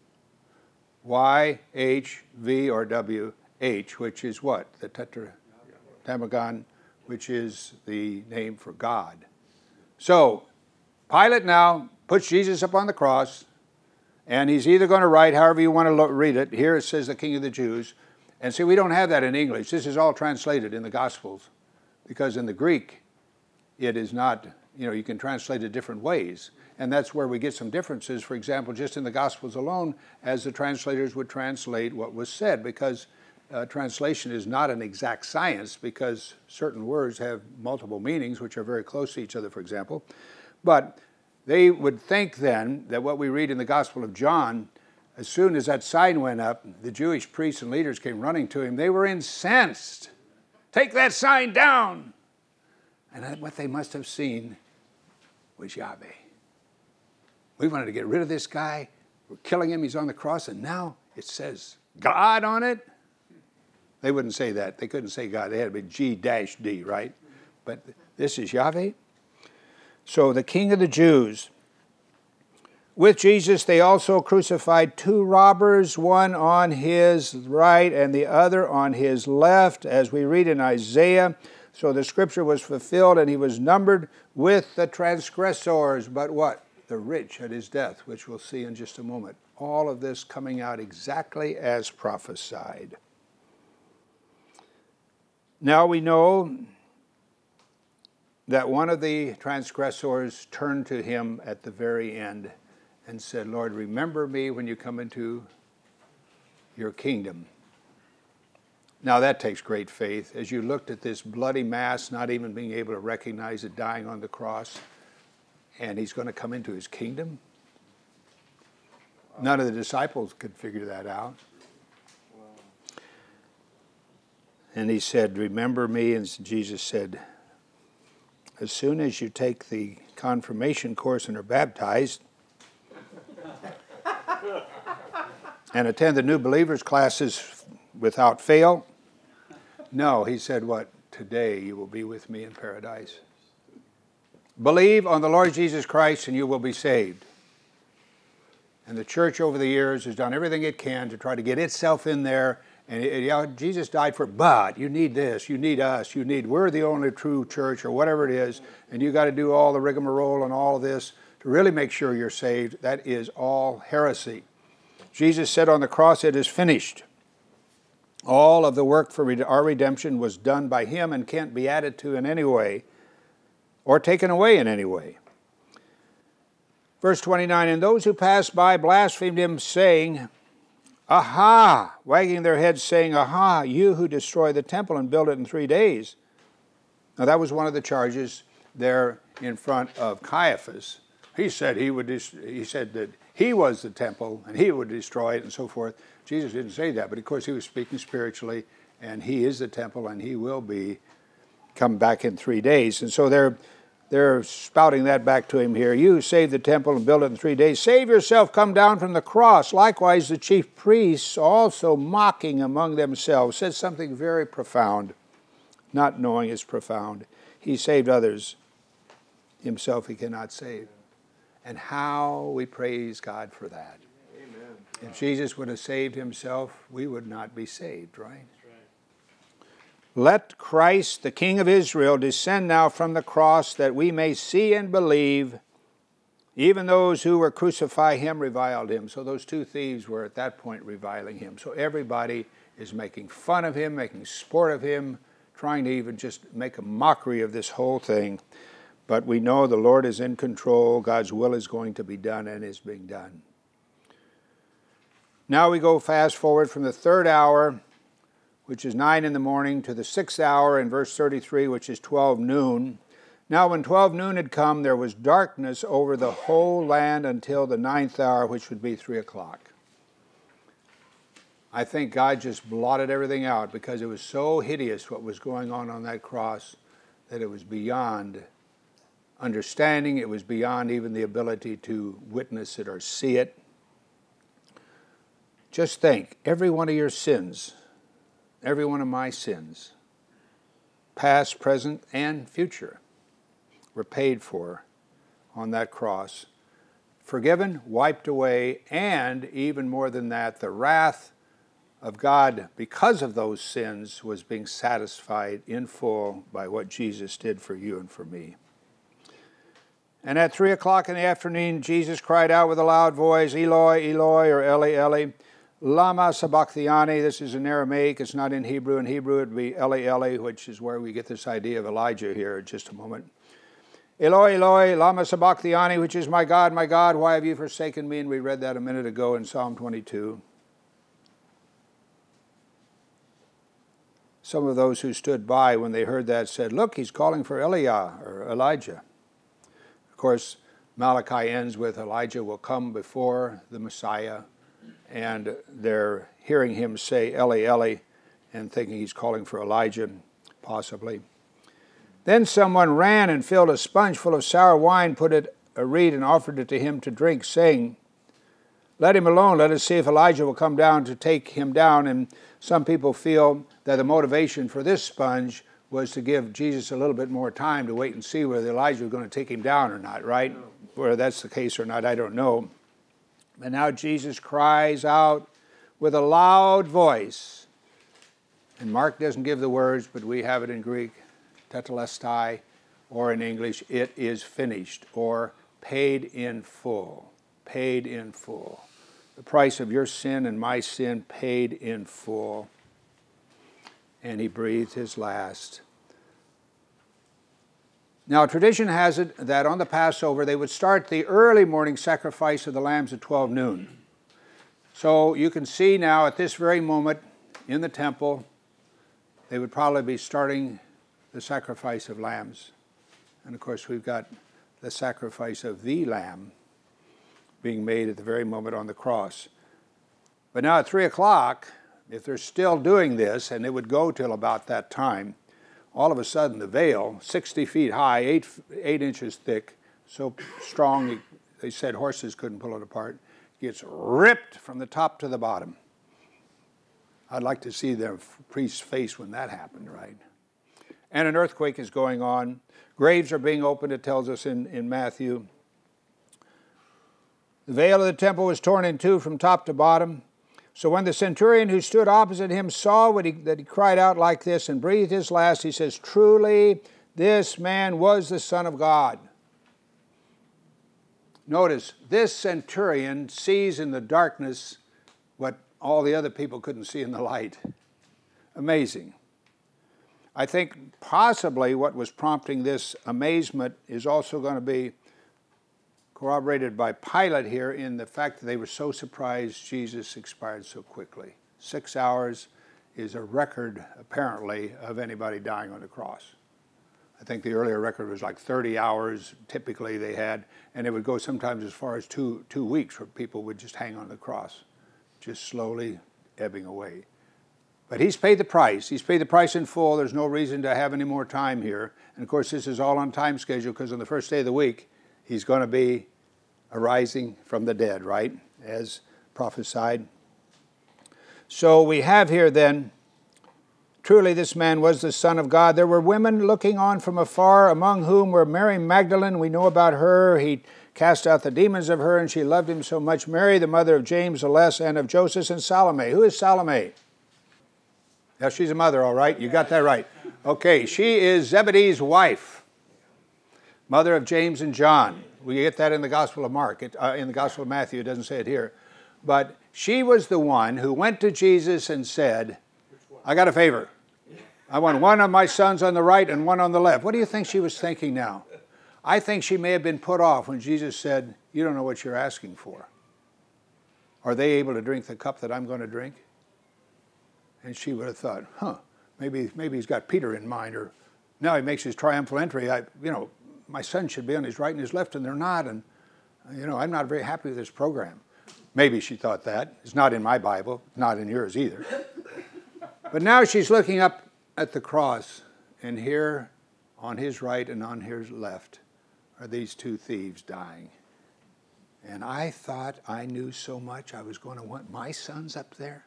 A: Y, H, V, or W, H, which is what? The Tetragrammaton, which is the name for God. So, Pilate now puts Jesus up on the cross, and he's either going to write, however you want to look, read it. Here it says the King of the Jews. And see, we don't have that in English. This is all translated in the Gospels, because in the Greek, it is not, you know, you can translate it different ways. And that's where we get some differences, for example, just in the Gospels alone, as the translators would translate what was said, because uh, translation is not an exact science, because certain words have multiple meanings, which are very close to each other, for example. But they would think then that what we read in the Gospel of John, as soon as that sign went up, the Jewish priests and leaders came running to him. They were incensed. Take that sign down. And what they must have seen was Yahweh. We wanted to get rid of this guy. We're killing him. He's on the cross. And now it says God on it. They wouldn't say that. They couldn't say God. They had to be G D, right? But this is Yahweh. So the King of the Jews. With Jesus, they also crucified two robbers, one on his right and the other on his left, as we read in Isaiah. So the scripture was fulfilled, and he was numbered with the transgressors. But what? The rich at his death, which we'll see in just a moment. All of this coming out exactly as prophesied. Now we know that one of the transgressors turned to him at the very end and said, Lord, remember me when you come into your kingdom. Now that takes great faith. As you looked at this bloody mass, not even being able to recognize it dying on the cross, and he's going to come into his kingdom. None of the disciples could figure that out. And he said, remember me, and Jesus said, as soon as you take the confirmation course and are baptized and attend the new believers classes without fail. No, he said what? Today you will be with me in paradise. Believe on the Lord Jesus Christ and you will be saved. And the church over the years has done everything it can to try to get itself in there. And it, yeah, Jesus died for, but you need this, you need us, you need, we're the only true church or whatever it is, and you got to do all the rigmarole and all of this to really make sure you're saved. That is all heresy. Jesus said on the cross, it is finished. All of the work for our redemption was done by him and can't be added to in any way or taken away in any way. Verse twenty-nine, and those who passed by blasphemed him, saying, Aha! Wagging their heads, saying, Aha, you who destroy the temple and build it in three days. Now that was one of the charges there in front of Caiaphas. He said he would. He said that he was the temple and he would destroy it and so forth. Jesus didn't say that, but of course he was speaking spiritually, and he is the temple and he will be come back in three days. And so they're they're spouting that back to him here. You save the temple and build it in three days. Save yourself, come down from the cross. Likewise, the chief priests, also mocking among themselves, said something very profound, not knowing it's profound. He saved others. Himself he cannot save. And how we praise God for that. Amen. If Jesus would have saved himself, we would not be saved, right? Let Christ, the King of Israel, descend now from the cross, that we may see and believe. Even those who were crucify him reviled him. So those two thieves were at that point reviling him. So everybody is making fun of him, making sport of him, trying to even just make a mockery of this whole thing. But we know the Lord is in control. God's will is going to be done and is being done. Now we go fast forward from the third hour, which is nine in the morning, to the sixth hour in verse thirty-three, which is twelve noon. Now when twelve noon had come, there was darkness over the whole land until the ninth hour, which would be three o'clock. I think God just blotted everything out because it was so hideous what was going on on that cross that it was beyond understanding. It was beyond even the ability to witness it or see it. Just think, every one of your sins, every one of my sins, past, present, and future, were paid for on that cross. Forgiven, wiped away, and even more than that, the wrath of God because of those sins was being satisfied in full by what Jesus did for you and for me. And at three o'clock in the afternoon, Jesus cried out with a loud voice, Eloi, Eloi, or Eli, Eli, lama sabachthani. This is in Aramaic. It's not in Hebrew. In Hebrew, it would be Eli, Eli, which is where we get this idea of Elijah here in just a moment. Eloi, Eloi, lama sabachthani, which is, my God, my God, why have you forsaken me? And we read that a minute ago in Psalm twenty-two. Some of those who stood by when they heard that said, look, he's calling for Eliah or Elijah. Of course, Malachi ends with Elijah will come before the Messiah, and they're hearing him say Eli, Eli, and thinking he's calling for Elijah, possibly. Then someone ran and filled a sponge full of sour wine, put it a reed, and offered it to him to drink, saying, let him alone, let us see if Elijah will come down to take him down. And some people feel that the motivation for this sponge was to give Jesus a little bit more time to wait and see whether Elijah was going to take him down or not, right? Whether that's the case or not, I don't know. And now Jesus cries out with a loud voice. And Mark doesn't give the words, but we have it in Greek, tetelestai, or in English, it is finished, or paid in full. Paid in full. The price of your sin and my sin paid in full. And he breathed his last. Now, tradition has it that on the Passover they would start the early morning sacrifice of the lambs at twelve noon. So you can see now at this very moment in the temple, they would probably be starting the sacrifice of lambs. And of course, we've got the sacrifice of the lamb being made at the very moment on the cross. But now at three o'clock, if they're still doing this, and it would go till about that time, all of a sudden the veil, sixty feet high, eight, eight inches thick, so strong they said horses couldn't pull it apart, gets ripped from the top to the bottom. I'd like to see the priest's face when that happened, right? And an earthquake is going on. Graves are being opened, it tells us in, in Matthew. The veil of the temple was torn in two from top to bottom. So when the centurion who stood opposite him saw what he, that he cried out like this and breathed his last, he says, truly, this man was the Son of God. Notice, this centurion sees in the darkness what all the other people couldn't see in the light. Amazing. I think possibly what was prompting this amazement is also going to be corroborated by Pilate here in the fact that they were so surprised Jesus expired so quickly. Six hours is a record, apparently, of anybody dying on the cross. I think the earlier record was like thirty hours, typically they had, and it would go sometimes as far as two, two weeks where people would just hang on the cross, just slowly ebbing away. But he's paid the price. He's paid the price in full. There's no reason to have any more time here. And of course, this is all on time schedule because on the first day of the week, he's going to be arising from the dead, right? As prophesied. So we have here then, truly this man was the Son of God. There were women looking on from afar, among whom were Mary Magdalene. We know about her. He cast out the demons of her, and she loved him so much. Mary, the mother of James the Less, and of Joseph, and Salome. Who is Salome? Yeah, she's a mother, all right. You got that right. Okay, she is Zebedee's wife, mother of James and John. We get that in the Gospel of Mark. It, uh, in the Gospel of Matthew, it doesn't say it here. But she was the one who went to Jesus and said, I got a favor. I want one of my sons on the right and one on the left. What do you think she was thinking now? I think she may have been put off when Jesus said, you don't know what you're asking for. Are they able to drink the cup that I'm going to drink? And she would have thought, huh, maybe maybe he's got Peter in mind, or now he makes his triumphal entry. I, you know, my son should be on his right and his left, and they're not, and, you know, I'm not very happy with this program. Maybe she thought that. It's not in my Bible, not in yours either. But now she's looking up at the cross, and here on his right and on his left are these two thieves dying. And I thought I knew so much I was going to want my sons up there.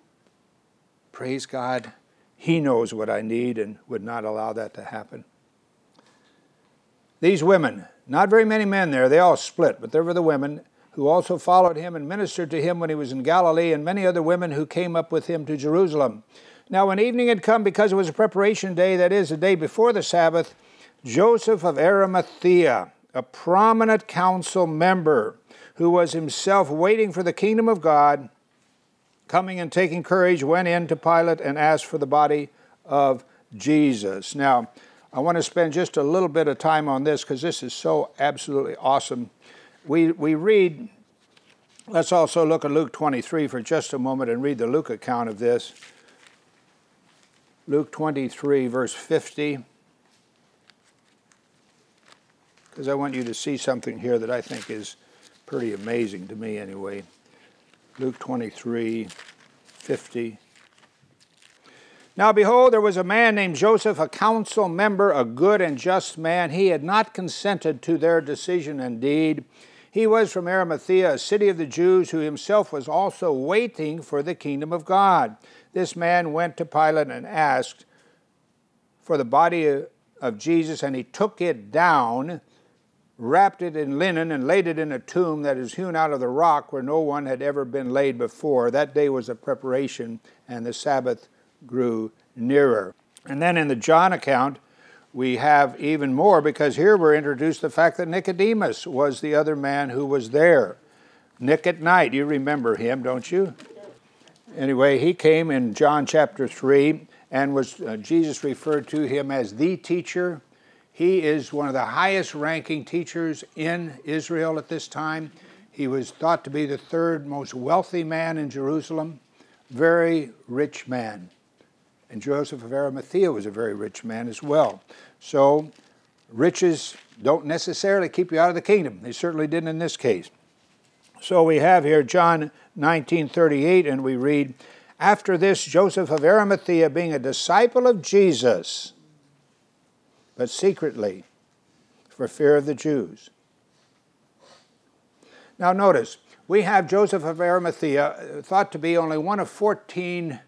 A: Praise God, he knows what I need and would not allow that to happen. These women, not very many men there, they all split, but there were the women who also followed him and ministered to him when he was in Galilee, and many other women who came up with him to Jerusalem. Now when evening had come, because it was a preparation day, that is, the day before the Sabbath, Joseph of Arimathea, a prominent council member, who was himself waiting for the kingdom of God, coming and taking courage, went in to Pilate and asked for the body of Jesus. Now, I want to spend just a little bit of time on this because this is so absolutely awesome. We we read, let's also look at Luke twenty-three for just a moment and read the Luke account of this. Luke twenty-three, verse fifty. Because I want you to see something here that I think is pretty amazing to me anyway. Luke twenty-three, fifty. Now behold, there was a man named Joseph, a council member, a good and just man. He had not consented to their decision and deed. He was from Arimathea, a city of the Jews, who himself was also waiting for the kingdom of God. This man went to Pilate and asked for the body of Jesus, and he took it down, wrapped it in linen, and laid it in a tomb that is hewn out of the rock where no one had ever been laid before. That day was a preparation, and the Sabbath grew nearer. And then in the John account, we have even more, because here we're introduced the fact that Nicodemus was the other man who was there. Nick at night, you remember him, don't you? Anyway, he came in John chapter three, and was uh, Jesus referred to him as the teacher. He is one of the highest ranking teachers in Israel at this time. He was thought to be the third most wealthy man in Jerusalem, very rich man. And Joseph of Arimathea was a very rich man as well. So riches don't necessarily keep you out of the kingdom. They certainly didn't in this case. So we have here John nineteen thirty-eight, and we read, after this, Joseph of Arimathea, being a disciple of Jesus, but secretly, for fear of the Jews. Now notice, we have Joseph of Arimathea, thought to be only one of fourteen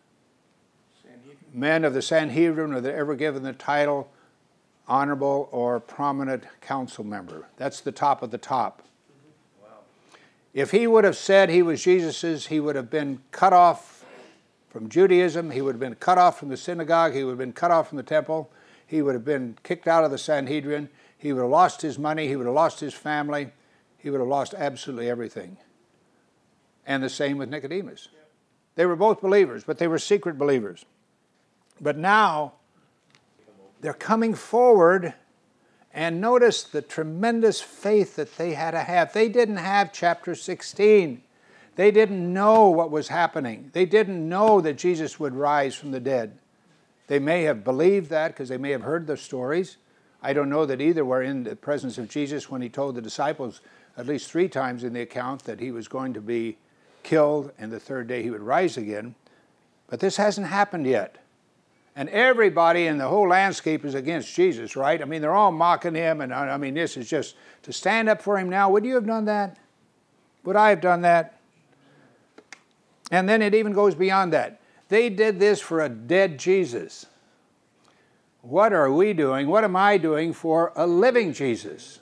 A: men of the Sanhedrin who were ever given the title honorable or prominent council member. That's the top of the top. Wow. If he would have said he was Jesus's, he would have been cut off from Judaism, he would have been cut off from the synagogue, he would have been cut off from the temple, he would have been kicked out of the Sanhedrin, he would have lost his money, he would have lost his family, he would have lost absolutely everything. And the same with Nicodemus. Yep. They were both believers, but they were secret believers. But now, they're coming forward And notice the tremendous faith that they had to have. They didn't have chapter sixteen. They didn't know what was happening. They didn't know that Jesus would rise from the dead. They may have believed that because they may have heard the stories. I don't know that either were in the presence of Jesus when he told the disciples at least three times in the account that he was going to be killed and the third day he would rise again. But this hasn't happened yet. And everybody in the whole landscape is against Jesus, right? I mean, they're all mocking him, and I mean, this is just to stand up for him now. Would you have done that? Would I have done that? And then it even goes beyond that. They did this for a dead Jesus. What are we doing? What am I doing for a living Jesus?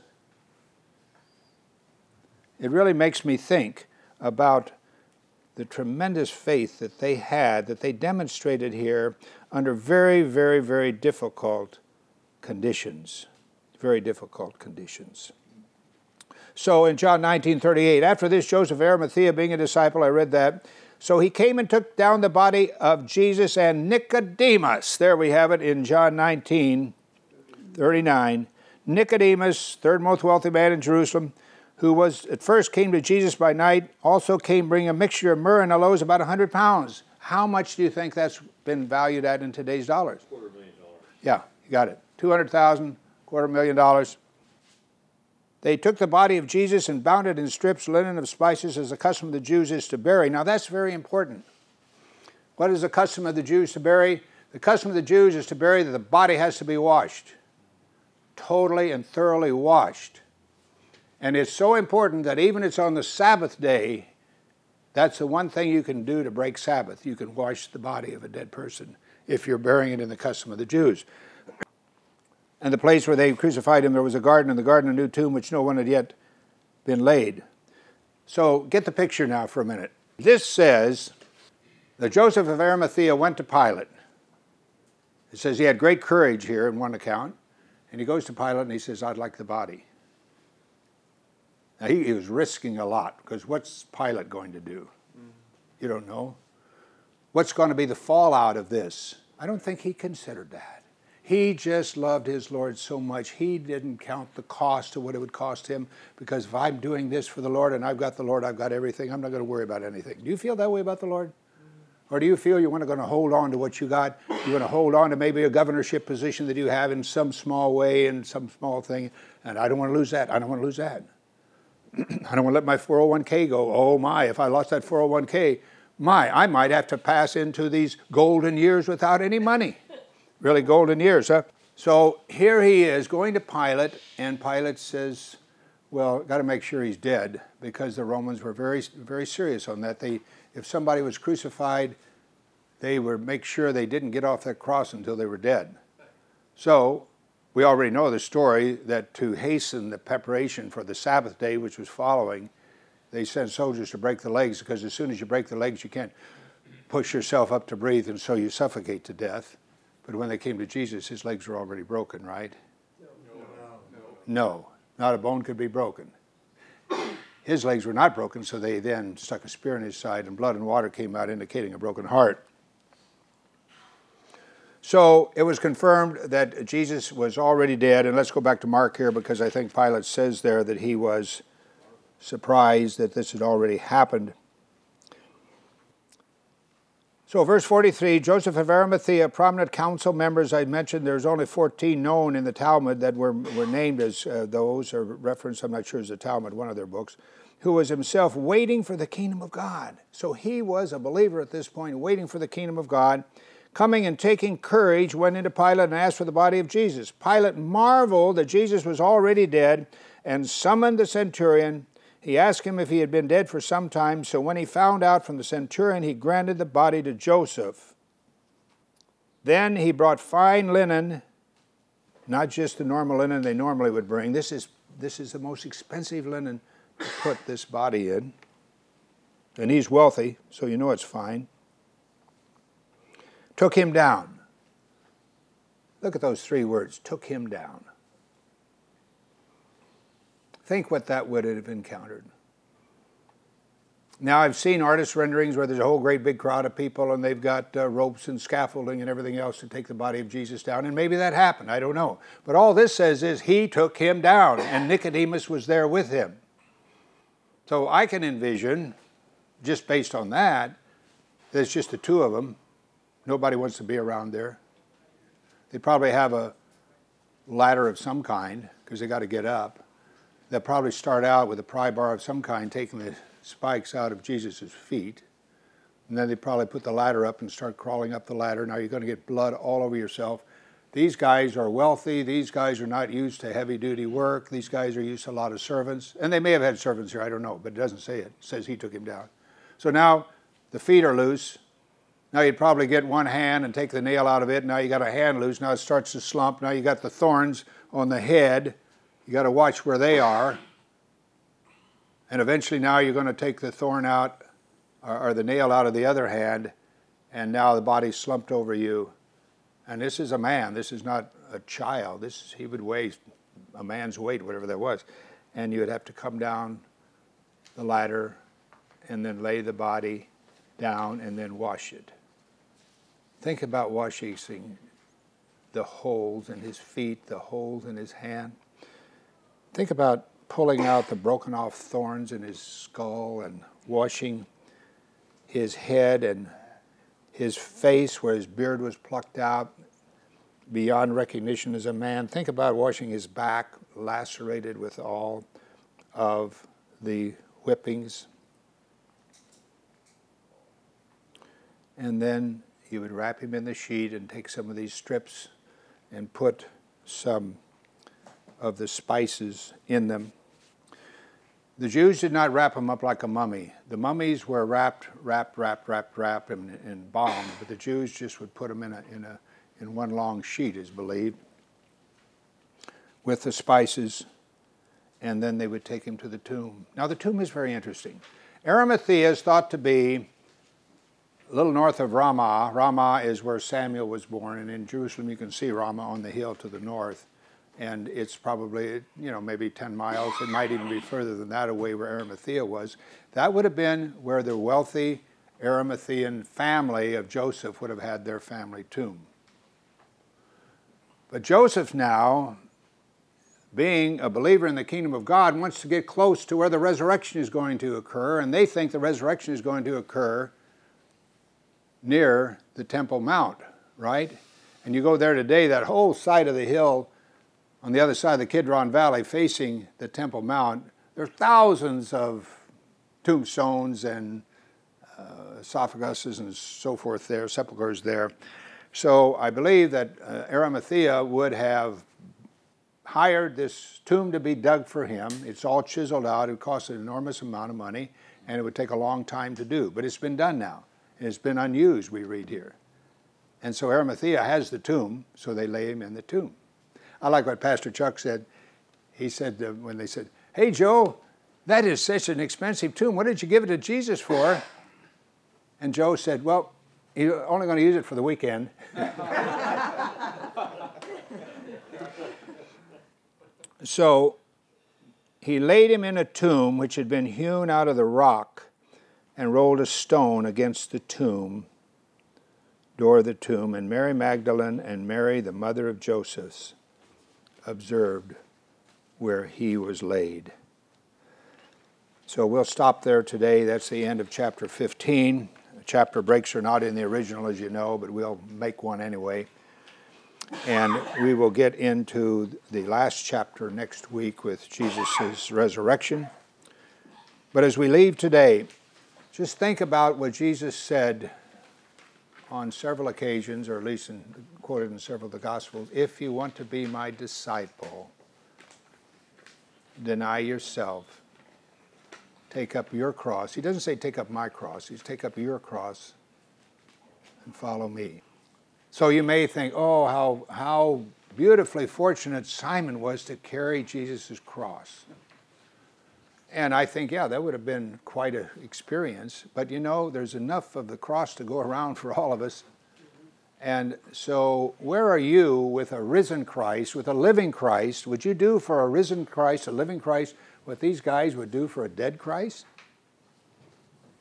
A: It really makes me think about the tremendous faith that they had, that they demonstrated here under very, very, very difficult conditions. Very difficult conditions. So in John nineteen thirty-eight, after this, Joseph of Arimathea, being a disciple, I read that, so he came and took down the body of Jesus and Nicodemus. There we have it in John nineteen thirty-nine. Nicodemus, third most wealthy man in Jerusalem, who was at first came to Jesus by night, also came bringing a mixture of myrrh and aloes, about one hundred pounds. How much do you think that's been valued at in today's dollars?
B: Quarter million dollars.
A: Yeah, you got it. two hundred thousand dollars, quarter million dollars. They took the body of Jesus and bound it in strips, linen of spices, as the custom of the Jews is to bury. Now that's very important. What is the custom of the Jews to bury? The custom of the Jews is to bury that the body has to be washed. Totally and thoroughly washed. And it's so important that even it's on the Sabbath day, that's the one thing you can do to break Sabbath. You can wash the body of a dead person if you're burying it in the custom of the Jews. And the place where they crucified him, there was a garden, and the garden a new tomb which no one had yet been laid. So get the picture now for a minute. This says that Joseph of Arimathea went to Pilate. It says he had great courage here in one account. And he goes to Pilate and he says, I'd like the body. Now he, he was risking a lot, because what's Pilate going to do? You don't know. What's going to be the fallout of this? I don't think he considered that. He just loved his Lord so much, he didn't count the cost of what it would cost him, because if I'm doing this for the Lord and I've got the Lord, I've got everything, I'm not going to worry about anything. Do you feel that way about the Lord? Or do you feel you're going to hold on to what you got? You're going to hold on to maybe a governorship position that you have in some small way, in some small thing, and I don't want to lose that, I don't want to lose that. I don't want to let my four oh one k go. Oh my, if I lost that four oh one k, my, I might have to pass into these golden years without any money. Really golden years, huh? So here he is going to Pilate, and Pilate says, well, got to make sure he's dead, because the Romans were very, very serious on that. They, if somebody was crucified, they would make sure they didn't get off that cross until they were dead. So we already know the story that to hasten the preparation for the Sabbath day, which was following, they sent soldiers to break the legs, because as soon as you break the legs, you can't push yourself up to breathe, and so you suffocate to death. But when they came to Jesus, his legs were already broken, right?
B: No, no, no.
A: No, not a bone could be broken. His legs were not broken, so they then stuck a spear in his side, and blood and water came out, indicating a broken heart. So it was confirmed that Jesus was already dead. And let's go back to Mark here, because I think Pilate says there that he was surprised that this had already happened. So verse forty-three, Joseph of Arimathea, prominent council members. I mentioned there's only fourteen known in the Talmud that were, were named as uh, those, or referenced, I'm not sure, as the Talmud, one of their books, who was himself waiting for the kingdom of God. So he was a believer at this point, waiting for the kingdom of God. Coming and taking courage, went into Pilate and asked for the body of Jesus. Pilate marveled that Jesus was already dead and summoned the centurion. He asked him if he had been dead for some time. So when he found out from the centurion, he granted the body to Joseph. Then he brought fine linen, not just the normal linen they normally would bring. This is, this is the most expensive linen to put this body in. And he's wealthy, so you know it's fine. Took him down. Look at those three words, took him down. Think what that would have encountered. Now, I've seen artist renderings where there's a whole great big crowd of people and they've got uh, ropes and scaffolding and everything else to take the body of Jesus down. And maybe that happened. I don't know. But all this says is he took him down and Nicodemus was there with him. So I can envision, just based on that, there's just the two of them. Nobody wants to be around there. They probably have a ladder of some kind because they got to get up. They'll probably start out with a pry bar of some kind, taking the spikes out of Jesus' feet. And then they probably put the ladder up and start crawling up the ladder. Now you're going to get blood all over yourself. These guys are wealthy. These guys are not used to heavy-duty work. These guys are used to a lot of servants. And they may have had servants here, I don't know, but it doesn't say it. It says he took him down. So now the feet are loose. Now you'd probably get one hand and take the nail out of it. Now you got a hand loose. Now it starts to slump. Now you got the thorns on the head. You got to watch where they are. And eventually now you're going to take the thorn out or, or the nail out of the other hand, and now the body's slumped over you. And this is a man. This is not a child. This is, he would weigh a man's weight, whatever that was. And you would have to come down the ladder and then lay the body down and then wash it. Think about washing the holes in his feet, the holes in his hand. Think about pulling out the broken off thorns in his skull and washing his head and his face where his beard was plucked out beyond recognition as a man. Think about washing his back, lacerated with all of the whippings. And then you would wrap him in the sheet and take some of these strips and put some of the spices in them. The Jews did not wrap him up like a mummy. The mummies were wrapped, wrapped, wrapped, wrapped, wrapped, and, and embalmed, but the Jews just would put them in a, in a, in one long sheet, is believed, with the spices, and then they would take him to the tomb. Now the tomb is very interesting. Arimathea is thought to be a little north of Ramah. Ramah is where Samuel was born, and in Jerusalem you can see Ramah on the hill to the north. And it's probably, you know, maybe ten miles. It might even be further than that away where Arimathea was. That would have been where the wealthy Arimathean family of Joseph would have had their family tomb. But Joseph now, being a believer in the kingdom of God, wants to get close to where the resurrection is going to occur, and they think the resurrection is going to occur near the Temple Mount, right? And you go there today, that whole side of the hill on the other side of the Kidron Valley facing the Temple Mount, there are thousands of tombstones and uh, sarcophaguses and so forth there, sepulchres there. So I believe that uh, Arimathea would have hired this tomb to be dug for him. It's all chiseled out. It would cost an enormous amount of money, and it would take a long time to do. But it's been done now. And it's been unused, we read here. And so Arimathea has the tomb, so they lay him in the tomb. I like what Pastor Chuck said. He said uh, when they said, "Hey, Joe, that is such an expensive tomb. What did you give it to Jesus for?" And Joe said, "Well, he's only going to use it for the weekend." So he laid him in a tomb which had been hewn out of the rock and rolled a stone against the tomb, door of the tomb. And Mary Magdalene and Mary, the mother of Joseph, observed where he was laid. So we'll stop there today. That's the end of chapter fifteen. Chapter breaks are not in the original, as you know, but we'll make one anyway. And we will get into the last chapter next week with Jesus' resurrection. But as we leave today, just think about what Jesus said on several occasions, or at least in, quoted in several of the Gospels. If you want to be my disciple, deny yourself, take up your cross. He doesn't say take up my cross. He's take up your cross and follow me. So you may think, oh, how, how beautifully fortunate Simon was to carry Jesus' cross. And I think, yeah, that would have been quite an experience. But you know, there's enough of the cross to go around for all of us. And so where are you with a risen Christ, with a living Christ? Would you do for a risen Christ, a living Christ, what these guys would do for a dead Christ?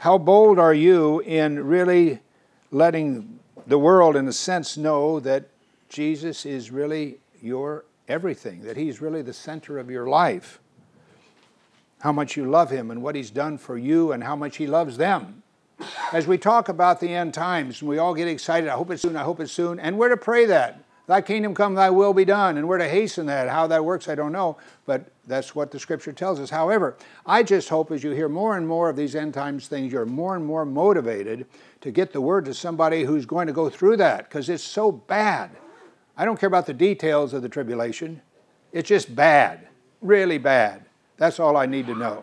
A: How bold are you in really letting the world, in a sense, know that Jesus is really your everything, that He's really the center of your life? How much you love Him and what He's done for you and how much He loves them. As we talk about the end times, and we all get excited, I hope it's soon, I hope it's soon, and we're to pray that. Thy kingdom come, thy will be done, and we're to hasten that. How that works, I don't know, but that's what the Scripture tells us. However, I just hope as you hear more and more of these end times things, you're more and more motivated to get the word to somebody who's going to go through that, because it's so bad. I don't care about the details of the tribulation. It's just bad, really bad. That's all I need to know.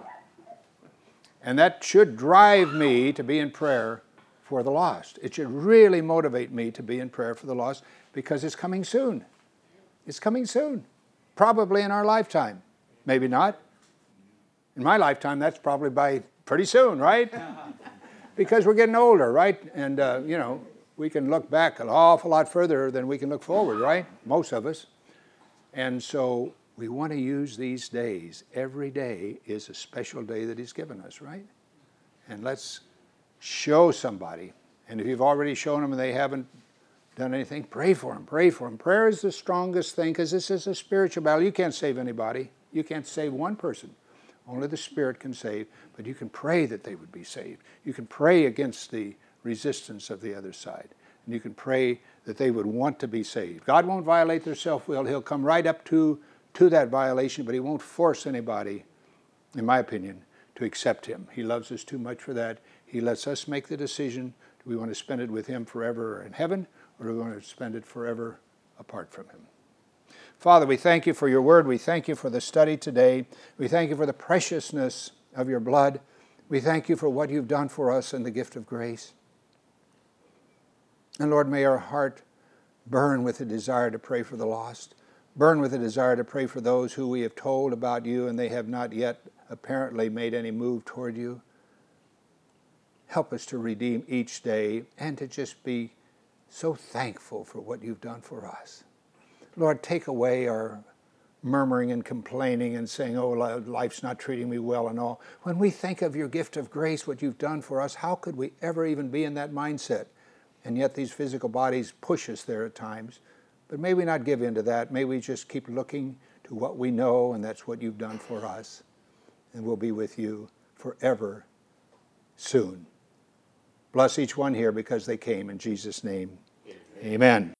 A: And that should drive me to be in prayer for the lost. It should really motivate me to be in prayer for the lost, because it's coming soon. It's coming soon. Probably in our lifetime. Maybe not. In my lifetime, that's probably by pretty soon, right? Because we're getting older, right? And, uh, you know, we can look back an awful lot further than we can look forward, right? Most of us. And so we want to use these days. Every day is a special day that He's given us, right? And let's show somebody. And if you've already shown them and they haven't done anything, pray for them, pray for them. Prayer is the strongest thing, because this is a spiritual battle. You can't save anybody. You can't save one person. Only the Spirit can save, but you can pray that they would be saved. You can pray against the resistance of the other side. And you can pray that they would want to be saved. God won't violate their self-will. He'll come right up to, to that violation, but He won't force anybody, in my opinion, to accept Him. He loves us too much for that. He lets us make the decision. Do we want to spend it with Him forever in heaven, or do we want to spend it forever apart from Him? Father, we thank You for Your word. We thank You for the study today. We thank You for the preciousness of Your blood. We thank You for what You've done for us and the gift of grace. And Lord, may our heart burn with a desire to pray for the lost, burn with a desire to pray for those who we have told about You and they have not yet apparently made any move toward You. Help us to redeem each day and to just be so thankful for what You've done for us. Lord, take away our murmuring and complaining and saying, oh, life's not treating me well and all. When we think of Your gift of grace, what You've done for us, how could we ever even be in that mindset? And yet these physical bodies push us there at times. But may we not give in to that. May we just keep looking to what we know, and that's what You've done for us. And we'll be with You forever soon. Bless each one here because they came in Jesus' name. Amen. Amen.